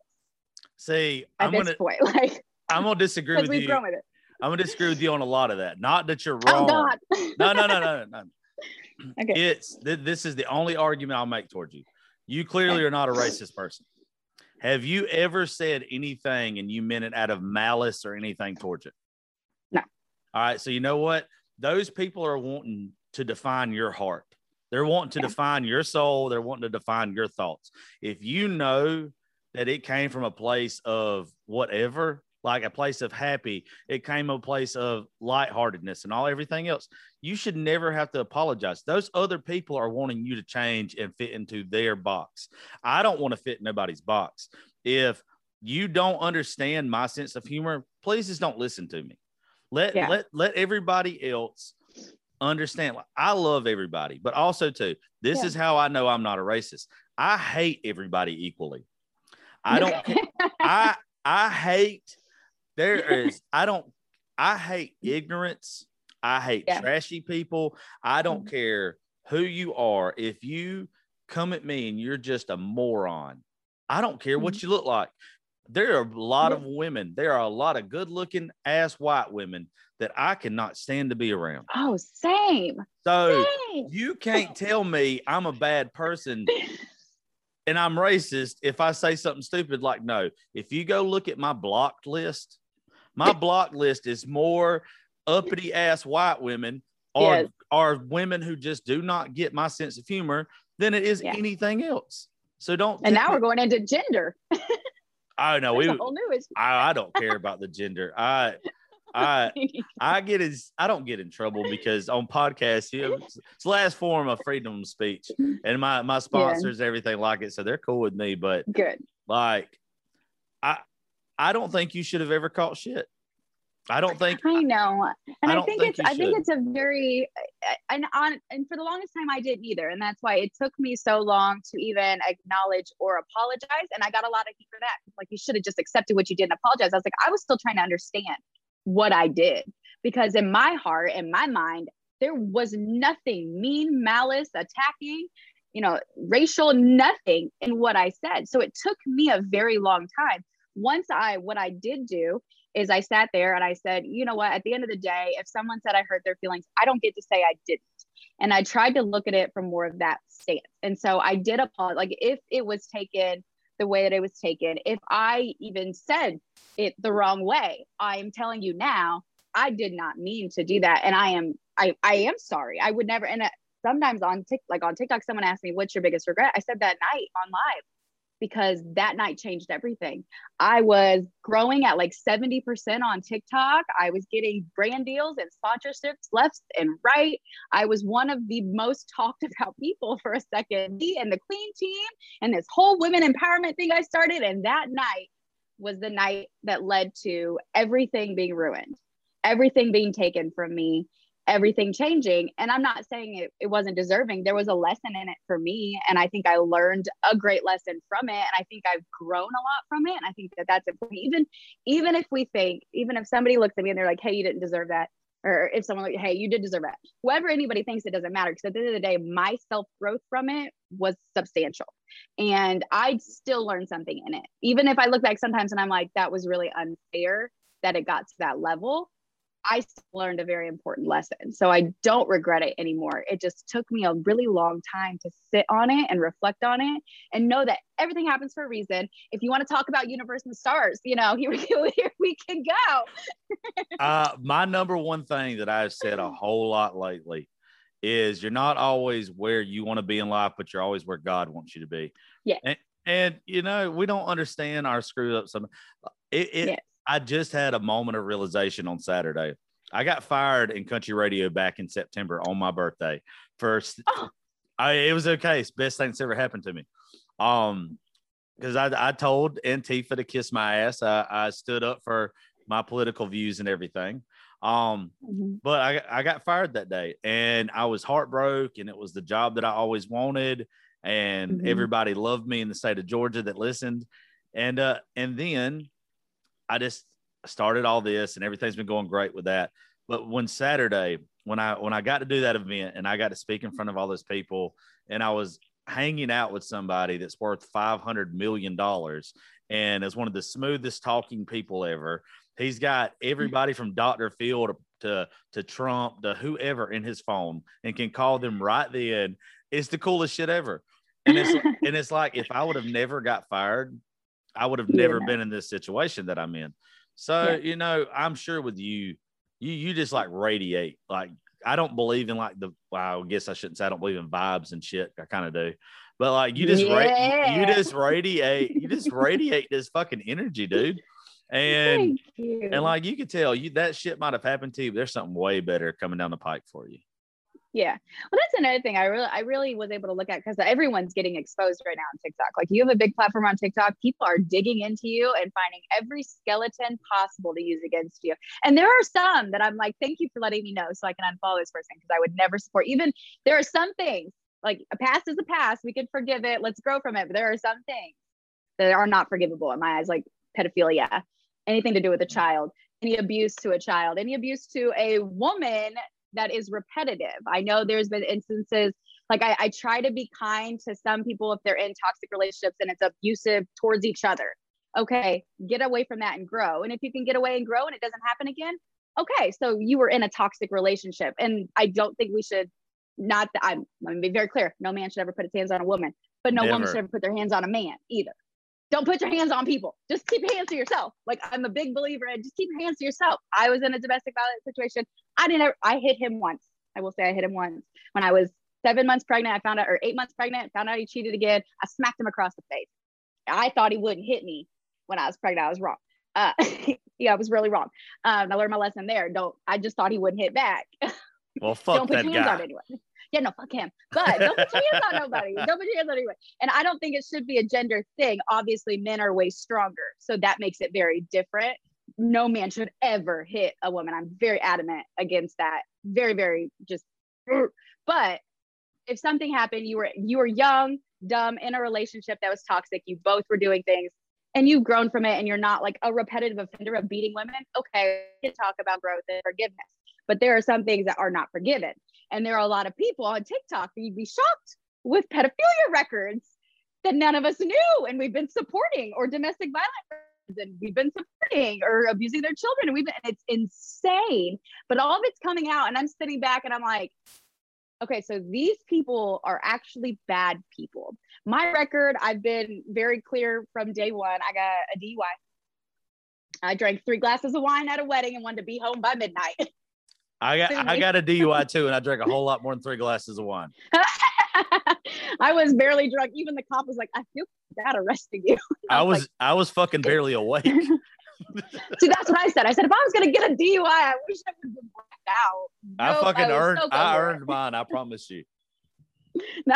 See, at I'm this gonna, point, like I'm gonna disagree with we've you. grown with it. I'm gonna disagree with you on a lot of that. Not that you're Oh wrong. God. no, no, no, no, no. Okay. It's th- this is the only argument I'll make towards you. You clearly are not a racist person. Have you ever said anything and you meant it out of malice or anything towards it? No. All right. So you know what? Those people are wanting to define your heart. They're wanting to Yeah. define your soul. They're wanting to define your thoughts. If you know that it came from a place of whatever, like a place of happy, it came from a place of lightheartedness and all everything else, you should never have to apologize. Those other people are wanting you to change and fit into their box. I don't want to fit in nobody's box. If you don't understand my sense of humor, please just don't listen to me. Let Yeah. let let everybody else understand. I love everybody, but also too, this Yeah. is how I know I'm not a racist. I hate everybody equally. I don't. I I hate. There is. I don't. I hate ignorance. I hate Yeah. trashy people. I don't Mhm. care who you are. If you come at me and you're just a moron, I don't care what you look like. There are a lot Yeah. of women. There are a lot of good-looking ass white women that I cannot stand to be around. Oh, same. So Same. you can't tell me I'm a bad person and I'm racist if I say something stupid. Like, no, if you go look at my blocked list, my blocked list is more uppity ass white women or Yes. are women who just do not get my sense of humor than it is Yeah. anything else. So don't. And now we're going into gender. I know There's we. a whole new issue. I, I don't care about the gender. I I I get is I don't get in trouble because on podcasts, you know, it's, it's the last form of freedom of speech, and my my sponsors, everything like it, so they're cool with me. But Good. like, I I don't think you should have ever caught shit. I don't think. I know. And I I, don't think, think it's you I think should. it's a very and on and for the longest time I didn't either. And that's why it took me so long to even acknowledge or apologize. And I got a lot of heat for that. Like, you should have just accepted what you did and apologized. I was like, I was still trying to understand what I did. Because in my heart, in my mind, there was nothing mean, malice, attacking, you know, racial, nothing in what I said. So it took me a very long time once I, what I did do is I sat there and I said, you know what, at the end of the day, if someone said I hurt their feelings, I don't get to say I didn't. And I tried to look at it from more of that stance. And so I did apologize. Like if it was taken the way that it was taken, if I even said it the wrong way, I'm telling you now, I did not mean to do that. And I am, I, I am sorry. I would never, and sometimes on Tik, like on TikTok, someone asked me, what's your biggest regret? I said that night on live, because that night changed everything. I was growing at like seventy percent on TikTok. I was getting brand deals and sponsorships left and right. I was one of the most talked about people for a second. Me and the Queen team and this whole women empowerment thing I started. And that night was the night that led to everything being ruined, everything being taken from me, everything changing. And I'm not saying it, it wasn't deserving. There was a lesson in it for me. And I think I learned a great lesson from it. And I think I've grown a lot from it. And I think that that's important. Even, even if we think, even if somebody looks at me and they're like, hey, you didn't deserve that. Or if someone like, hey, you did deserve that. Whoever anybody thinks, it doesn't matter. Because at the end of the day, my self-growth from it was substantial. And I still learned something in it. Even if I look back sometimes and I'm like, that was really unfair that it got to that level, I still learned a very important lesson. So I don't regret it anymore. It just took me a really long time to sit on it and reflect on it and know that everything happens for a reason. If you want to talk about universe and stars, you know, here we go, here we can go. uh, my number one thing that I've said a whole lot lately is you're not always where you want to be in life, but you're always where God wants you to be. Yeah. And, and you know, we don't understand our screw ups. It, it, yes. I just had a moment of realization on Saturday. I got fired in country radio back in September on my birthday. First, oh. I, it was okay. It's the best thing that's ever happened to me. Um, because I, I told Antifa to kiss my ass. I, I stood up for my political views and everything. Um, mm-hmm. But I, I got fired that day, and I was heartbroken. It was the job that I always wanted, and mm-hmm. everybody loved me in the state of Georgia that listened. And uh, and then I just started all this, and everything's been going great with that. But when Saturday, when I when I got to do that event and I got to speak in front of all those people, and I was hanging out with somebody that's worth five hundred million dollars and is one of the smoothest talking people ever. He's got everybody from Doctor Phil to, to, to Trump to whoever in his phone and can call them right then. It's the coolest shit ever. And it's, and it's like, if I would have never got fired, I would have never yeah. been in this situation that I'm in. So, yeah. you know, I'm sure with you, you, you just like radiate. Like, I don't believe in like the, well, I guess I shouldn't say I don't believe in vibes and shit. I kind of do, but like you just, yeah. ra- you just radiate, you just radiate this fucking energy, dude. And, and like, you could tell you that shit might've happened to you, but there's something way better coming down the pike for you. Yeah. Well, that's another thing I really, I really was able to look at, because everyone's getting exposed right now on TikTok. Like, you have a big platform on TikTok. People are digging into you and finding every skeleton possible to use against you. And there are some that I'm like, thank you for letting me know so I can unfollow this person, because I would never support. Even there are some things, like a past is a past. We can forgive it. Let's grow from it. But there are some things that are not forgivable in my eyes, like pedophilia, anything to do with a child, any abuse to a child, any abuse to a woman that is repetitive. I know there's been instances, like I, I try to be kind to some people if they're in toxic relationships and it's abusive towards each other. Okay, get away from that and grow. And if you can get away and grow and it doesn't happen again, okay, so you were in a toxic relationship. And I don't think we should not, I'm, I'm gonna be very clear, no man should ever put his hands on a woman, but no Never. woman should ever put their hands on a man either. Don't put your hands on people. Just keep your hands to yourself. Like, I'm a big believer in just keep your hands to yourself. I was in a domestic violence situation. I didn't ever, I hit him once. I will say I hit him once. When I was seven months pregnant, I found out, or eight months pregnant, found out he cheated again. I smacked him across the face. I thought he wouldn't hit me when I was pregnant. I was wrong. Uh, yeah, I was really wrong. Um, I learned my lesson there. Don't, I just thought he wouldn't hit back. Well, fuck Don't put that your hands guy. on anyone. Yeah, no, fuck him. But don't put your hands on nobody. Don't put your hands on anyone. And I don't think it should be a gender thing. Obviously, men are way stronger. So that makes it very different. No man should ever hit a woman. I'm very adamant against that. Very, very just. But if something happened, you were you were young, dumb, in a relationship that was toxic. You both were doing things and you've grown from it, and you're not like a repetitive offender of beating women. Okay, we can talk about growth and forgiveness. But there are some things that are not forgiven. And there are a lot of people on TikTok that you'd be shocked with pedophilia records that none of us knew and we've been supporting, or domestic violence and we've been supporting or abusing their children. And we've been, and it's insane. But all of it's coming out, and I'm sitting back and I'm like, okay, so these people are actually bad people. My record, I've been very clear from day one. I got a D U I. I drank three glasses of wine at a wedding and wanted to be home by midnight. I got I got a D U I too, and I drank a whole lot more than three glasses of wine. I was barely drunk. Even the cop was like, "I feel bad arresting you." I was I was, like, I was fucking barely awake. See, that's what I said. I said, if I was gonna get a D U I, I wish I would have been blacked out. I Nope, fucking I earned so I over earned it. mine. I promise you. No,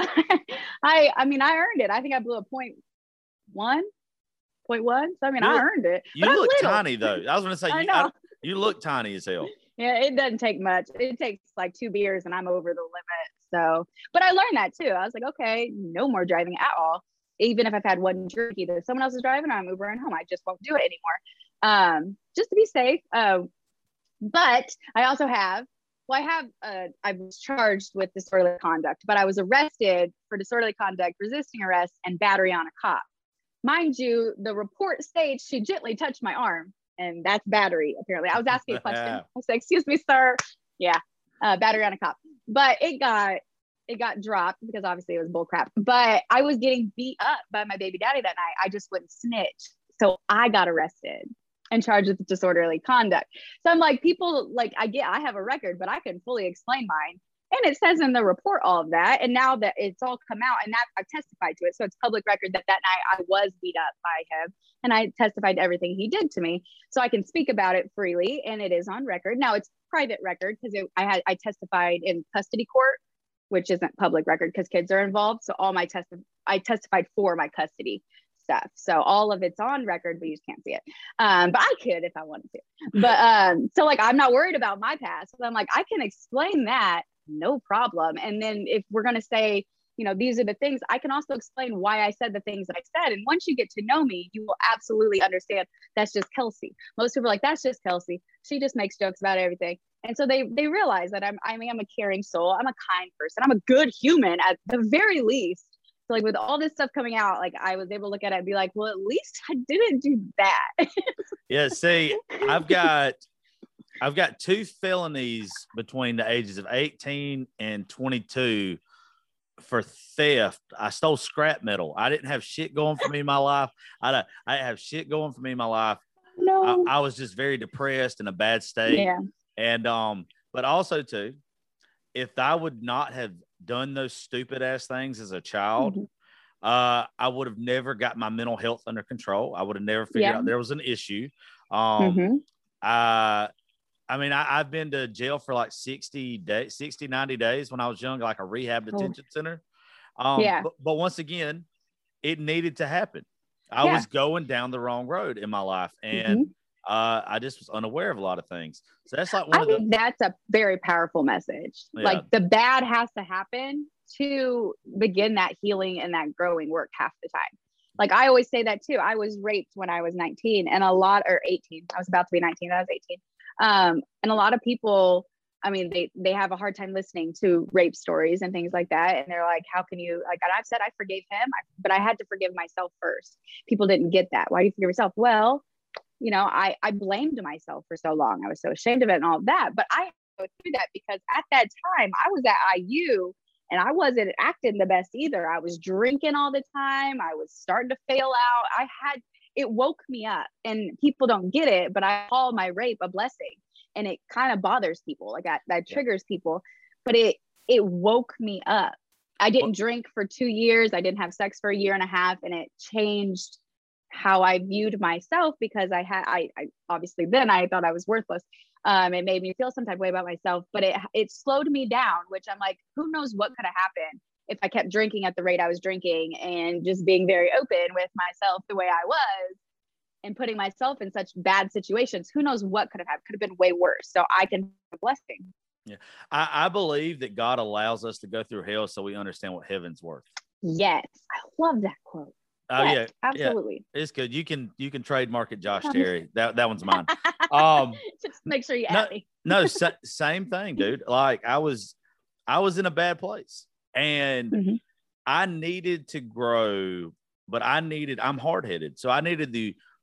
I I mean, I earned it. I think I blew a point one, point one. So I mean, You I look- earned it. You But I'm look little. tiny though. I was gonna say I you, know. you look tiny as hell. Yeah, it doesn't take much. It takes like two beers and I'm over the limit. So, but I learned that too. I was like, okay, no more driving at all. Even if I've had one drink, either someone else is driving or I'm Ubering home, I just won't do it anymore. Um, just to be safe. Uh, but I also have, well, I have, uh, I was charged with disorderly conduct, but I was arrested for disorderly conduct, resisting arrest, and battery on a cop. Mind you, the report states she gently touched my arm. And that's battery, apparently. I was asking a question. I was like, excuse me, sir. Yeah, uh, battery on a cop. But it got it got dropped because obviously it was bull crap. But I was getting beat up by my baby daddy that night. I just wouldn't snitch. So I got arrested and charged with disorderly conduct. So I'm like, people, like, I get, I have a record, but I can fully explain mine. And it says in the report all of that. And now that it's all come out and that I've testified to it. So it's public record that that night I was beat up by him and I testified to everything he did to me. So I can speak about it freely and it is on record. Now it's private record because I had, I testified in custody court, which isn't public record because kids are involved. So all my test, I testified for my custody stuff. So all of it's on record, but you just can't see it. Um, but I could if I wanted to. But um, so like, I'm not worried about my past. So I'm like, I can explain that. No problem. And then if we're going to say, you know, these are the things, I can also explain why I said the things that I said. And once you get to know me, you will absolutely understand that's just Kelsey. Most people are like, that's just Kelsey. She just makes jokes about everything. And so they they realize that I'm I mean, I'm a caring soul. I'm a kind person. I'm a good human at the very least. So like with all this stuff coming out, like I was able to look at it and be like, well, at least I didn't do that. Yeah, see, I've got I've got two felonies between the ages of eighteen and twenty-two for theft. I stole scrap metal. I didn't have shit going for me in my life. I I didn't have shit going for me in my life. No. I, I was just very depressed in a bad state. Yeah. And um, but also too, if I would not have done those stupid ass things as a child, Mhm. uh, I would have never got my mental health under control. I would have never figured Yeah. out there was an issue. Um, Mhm. I, I mean, I, I've been to jail for like sixty days, sixty, ninety days when I was young, like a rehab detention center. Um, Yeah. but, but once again, it needed to happen. I Yeah. was going down the wrong road in my life. And uh, I just was unaware of a lot of things. So that's like one I of the, think that's a very powerful message. Yeah. Like the bad has to happen to begin that healing and that growing work half the time. Like I always say that too. I was raped when I was nineteen and a lot, or eighteen. I was about to be nineteen. I was eighteen. Um, and a lot of people, I mean, they, they have a hard time listening to rape stories and things like that. And they're like, how can you, like, and I've said I forgave him, I, but I had to forgive myself first. People didn't get that. Why do you forgive yourself? Well, you know, I, I blamed myself for so long. I was so ashamed of it and all of that. But I go through that because at that time I was at I U and I wasn't acting the best either. I was drinking all the time. I was starting to fail out. I had, it woke me up and people don't get it, but I call my rape a blessing and it kind of bothers people. Like that, that Yeah. triggers people, but it, it woke me up. I didn't drink for two years. I didn't have sex for a year and a half and it changed how I viewed myself because I had, I, I obviously then I thought I was worthless. Um, it made me feel some type of way about myself, but it, it slowed me down, which I'm like, who knows what could have happened if I kept drinking at the rate I was drinking and just being very open with myself the way I was and putting myself in such bad situations. Who knows what could have happened? Could have been way worse. So I can a blessing. yeah, I, I believe that God allows us to go through hell so we understand what heaven's worth. Yes. I love that quote. Oh Yes, yeah, absolutely. yeah, it's good. You can you can trademark it, Josh Terry. That that one's mine. Um, Just make sure you no, add me. no, sa- same thing, dude. Like I was, I was in a bad place, and Mhm. I needed to grow, but I needed. I'm hard headed, so I needed the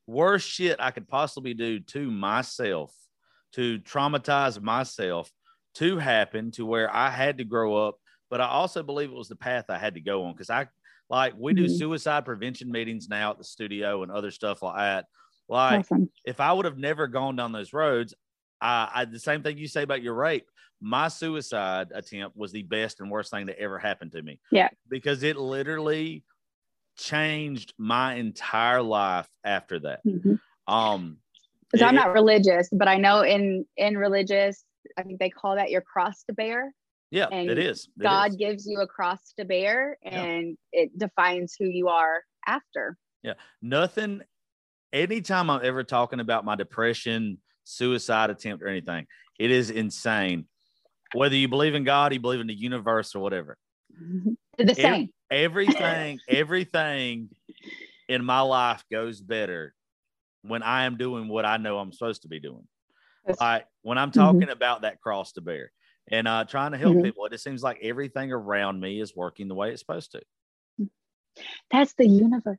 worst shit I could possibly do to myself, to traumatize myself, to happen to where I had to grow up. But I also believe it was the path I had to go on, because I like we do Mhm. suicide prevention meetings now at the studio and other stuff like that. Like Awesome. if I would have never gone down those roads, I, I the same thing you say about your rape. My suicide attempt was the best and worst thing that ever happened to me. Yeah. Because it literally changed my entire life after that. Mhm. Um, So I'm it- not religious, but I know in in religious, I think they call that your cross to bear. yeah, and it is. It God is. gives you a cross to bear, Yeah. and it defines who you are after. Yeah, nothing. Anytime I'm ever talking about my depression, suicide attempt, or anything, it is insane. Whether you believe in God, you believe in the universe, or whatever. They're the Ev- same. everything, everything in my life goes better when I am doing what I know I'm supposed to be doing. That's- Like when I'm talking about that cross to bear and uh, trying to help Mhm. people, it just seems like everything around me is working the way it's supposed to. That's the universe.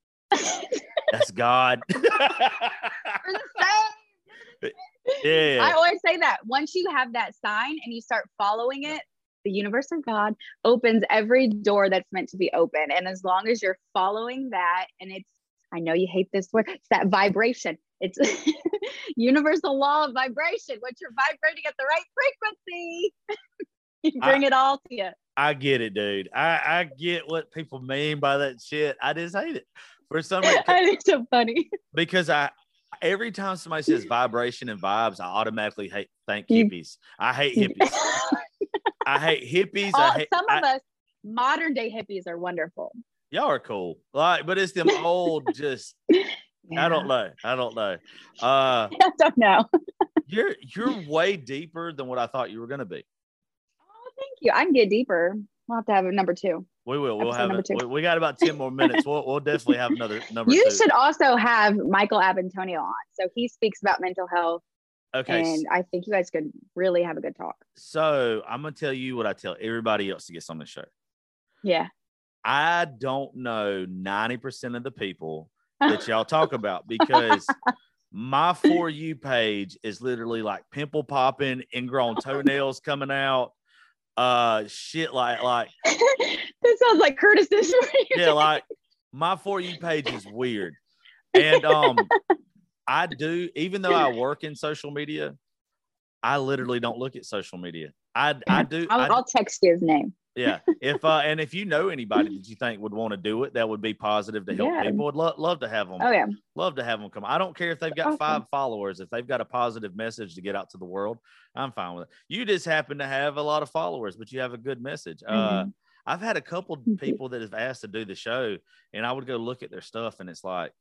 That's God. We're the same. Yeah. I always say that once you have that sign and you start following it, the universe or God opens every door that's meant to be open. And as long as you're following that, and it's, I know you hate this word, it's that vibration. It's universal law of vibration. Once you're vibrating at the right frequency, you bring I- it all to you. I get it, dude. I, I get what people mean by that shit. I just hate it for some reason, It's so funny. because I every time somebody says vibration and vibes, I automatically hate think You- hippies. I hate hippies. I hate hippies. I All, hate, some of I- us modern day hippies are wonderful. y'all are cool. Like, but it's them old just I don't know. I don't know. Uh I don't know. you're you're way deeper than what I thought you were gonna be. Oh, thank you. I can get deeper. We'll have to have a number two. We will. We'll Episode have number it. two. We, we got about ten more minutes. We'll we'll definitely have another number You two. should also have Michael Abentonio on. So he speaks about mental health, Okay. and I think you guys could really have a good talk. So I'm gonna tell you what I tell everybody else to get on the show. Yeah. I don't know ninety percent of the people that y'all talk about, because my For You page is literally like pimple popping, ingrown toenails coming out, uh, shit like like That sounds like Curtis's. yeah, like my For You page is weird, and um, I do even though I work in social media, I literally don't look at social media. I I do. I'll, I, I'll text you his name. Yeah. If uh, and if you know anybody that you think would want to do it, that would be positive to help Yeah. people. Would lo- love to have them. Oh yeah. Love to have them come. I don't care if they've got Awesome. five followers. If they've got a positive message to get out to the world, I'm fine with it. You just happen to have a lot of followers, but you have a good message. Uh, Mhm. I've had a couple Mhm. people that have asked to do the show, and I would go look at their stuff, and it's like,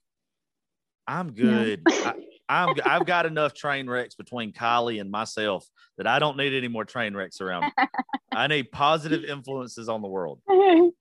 I'm No. good. I, I'm. I've got enough train wrecks between Kylie and myself that I don't need any more train wrecks around me. I need positive influences on the world. Well,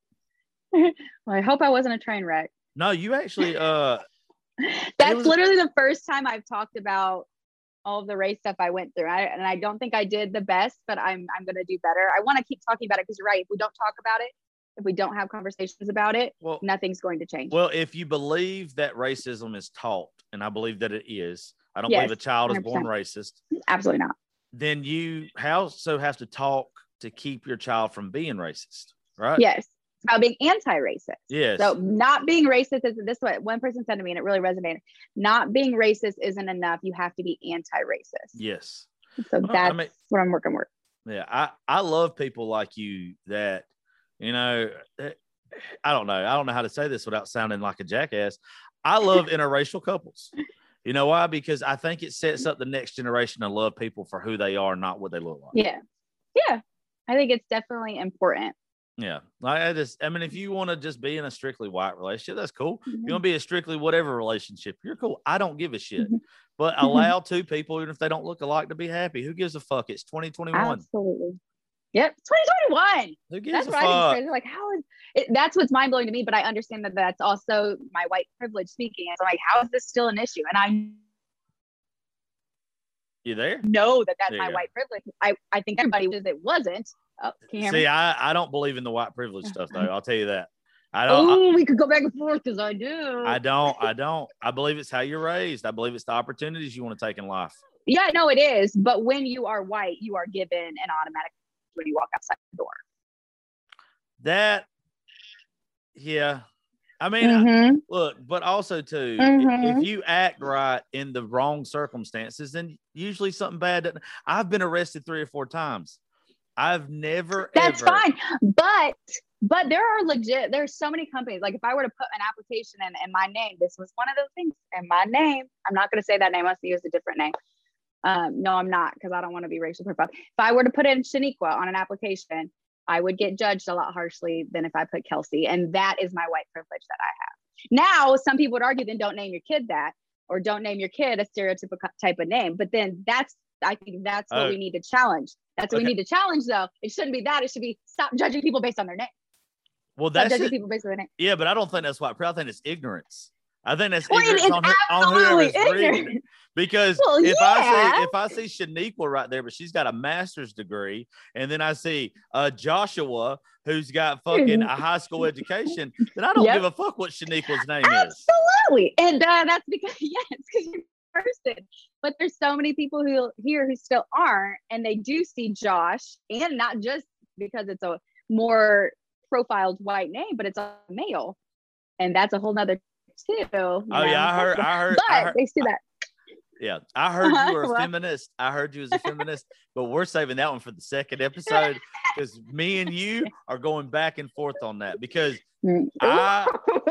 I hope I wasn't a train wreck. No, you actually. Uh, That's was- literally the first time I've talked about all of the race stuff I went through. I, and I don't think I did the best, but I'm I'm gonna do better. I want to keep talking about it because you're right. If we don't talk about it, if we don't have conversations about it, well, nothing's going to change. well, if you believe that racism is taught, and I believe that it is, I don't Yes, believe a child is one born hundred racist. Absolutely not. Then you also have to talk to keep your child from being racist, right? Yes. It's about being anti-racist. Yes. So not being racist is this what one person said to me and it really resonated. Not being racist isn't enough. You have to be anti-racist. yes. So Well, I that's mean- what I'm working with. Yeah, I, I love people like you that, you know, eh, I don't know. I don't know how to say this without sounding like a jackass. I love interracial couples. You know why? Because I think it sets up the next generation to love people for who they are, not what they look like. Yeah. Yeah. I think it's definitely important. Yeah. Like I just, I mean, if you want to just be in a strictly white relationship, that's cool. If Mhm. you want to be a strictly whatever relationship, you're cool. I don't give a shit. Mhm. But Mhm. allow two people, even if they don't look alike, to be happy. Who gives a fuck? It's twenty twenty-one. Absolutely. Yep. twenty twenty-one. Who gives That's a what I think is fuck? crazy. Like, how is it? That's what's mind blowing to me. But I understand that that's also my white privilege speaking. It's like, how is this still an issue? And I You there? know that that's There you my go. white privilege. I, I think everybody was, it wasn't. Oh, can you hear See, me? I, I don't believe in the white privilege stuff, though. I'll tell you that. I don't. Oh, we could go back and forth because I do. I don't. I don't. I believe it's how you're raised. I believe it's the opportunities you want to take in life. Yeah, no, it is. But when you are white, you are given an automatic when you walk outside the door. That, yeah. I mean, Mm-hmm. I, look, but also too, Mm-hmm. if you act right in the wrong circumstances, then usually something bad doesn't. I've been arrested three or four times. I've never. That's ever, fine, but but there are legit. There's so many companies. Like if I were to put an application in in my name, this was one of those things. In my name, I'm not going to say that name. I'll use a different name. Um, no, I'm not because I don't want to be racial profiled. If I were to put in Shaniqua on an application, I would get judged a lot harshly than if I put Kelsey. And that is my white privilege that I have. Now, some people would argue, then don't name your kid that, or don't name your kid a stereotypical type of name. But then that's, I think that's what Oh. we need to challenge. That's what Okay. we need to challenge, though. It shouldn't be that. It should be stop judging people based on their name. Well, Stop that's judging it. people based on their name. Yeah, but I don't think that's white. I think it's ignorance. I think that's Well, it ignorance is on, who, on absolutely whoever's reading it. ignorant. Because Well, if I yeah. see if I see Shaniqua right there, but she's got a master's degree, and then I see uh, Joshua who's got fucking a high school education, then I don't Yep. give a fuck what Shaniqua's name is. Absolutely. And uh, that's because, yes, because you're a person. But there's so many people who here who still aren't, and they do see Josh, and not just because it's a more profiled white name, but it's a male. And that's a whole nother too. Oh yeah, I heard, I heard, But I heard they see that. yeah, I heard you were a Well- feminist. I heard you as a feminist, but we're saving that one for the second episode because me and you are going back and forth on that because I,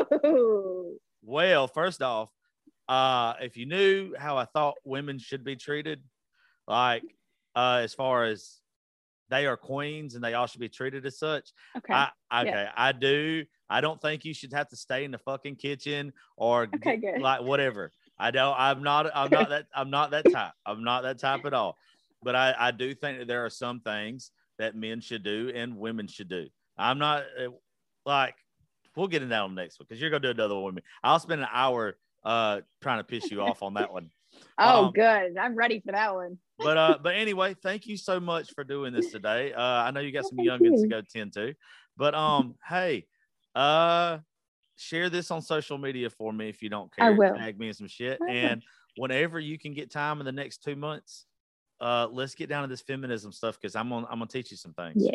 well, first off, uh, if you knew how I thought women should be treated, like uh, as far as they are queens and they all should be treated as such. Okay. I, okay, Yeah. I do. I don't think you should have to stay in the fucking kitchen or Okay, d- good. like whatever. I don't. I'm not. I'm not that. I'm not that type. I'm not that type at all. But I, I do think that there are some things that men should do and women should do. I'm not uh, like. We'll get into that on the next one because you're gonna do another one with me. I'll spend an hour uh trying to piss you off on that one. Oh, Um, good. I'm ready for that one. But uh, but anyway, thank you so much for doing this today. Uh, I know you got some Thank youngins to you. go tend to, but um, hey, uh, share this on social media for me if you don't care. I will. Tag me in some shit, I will. and whenever you can get time in the next two months, uh, let's get down to this feminism stuff because I'm on. I'm gonna teach you some things. Yeah.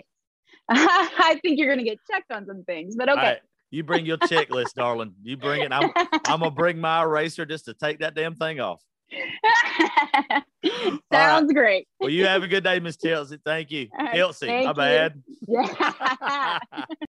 I think you're gonna get checked on some things, but All okay. right, you bring your checklist, darling. You bring it. I'm, I'm gonna bring my eraser just to take that damn thing off. Sounds great. Well, you have a good day, Miss Chelsea. Thank you, All right, Chelsea. thank My you. bad. Yeah.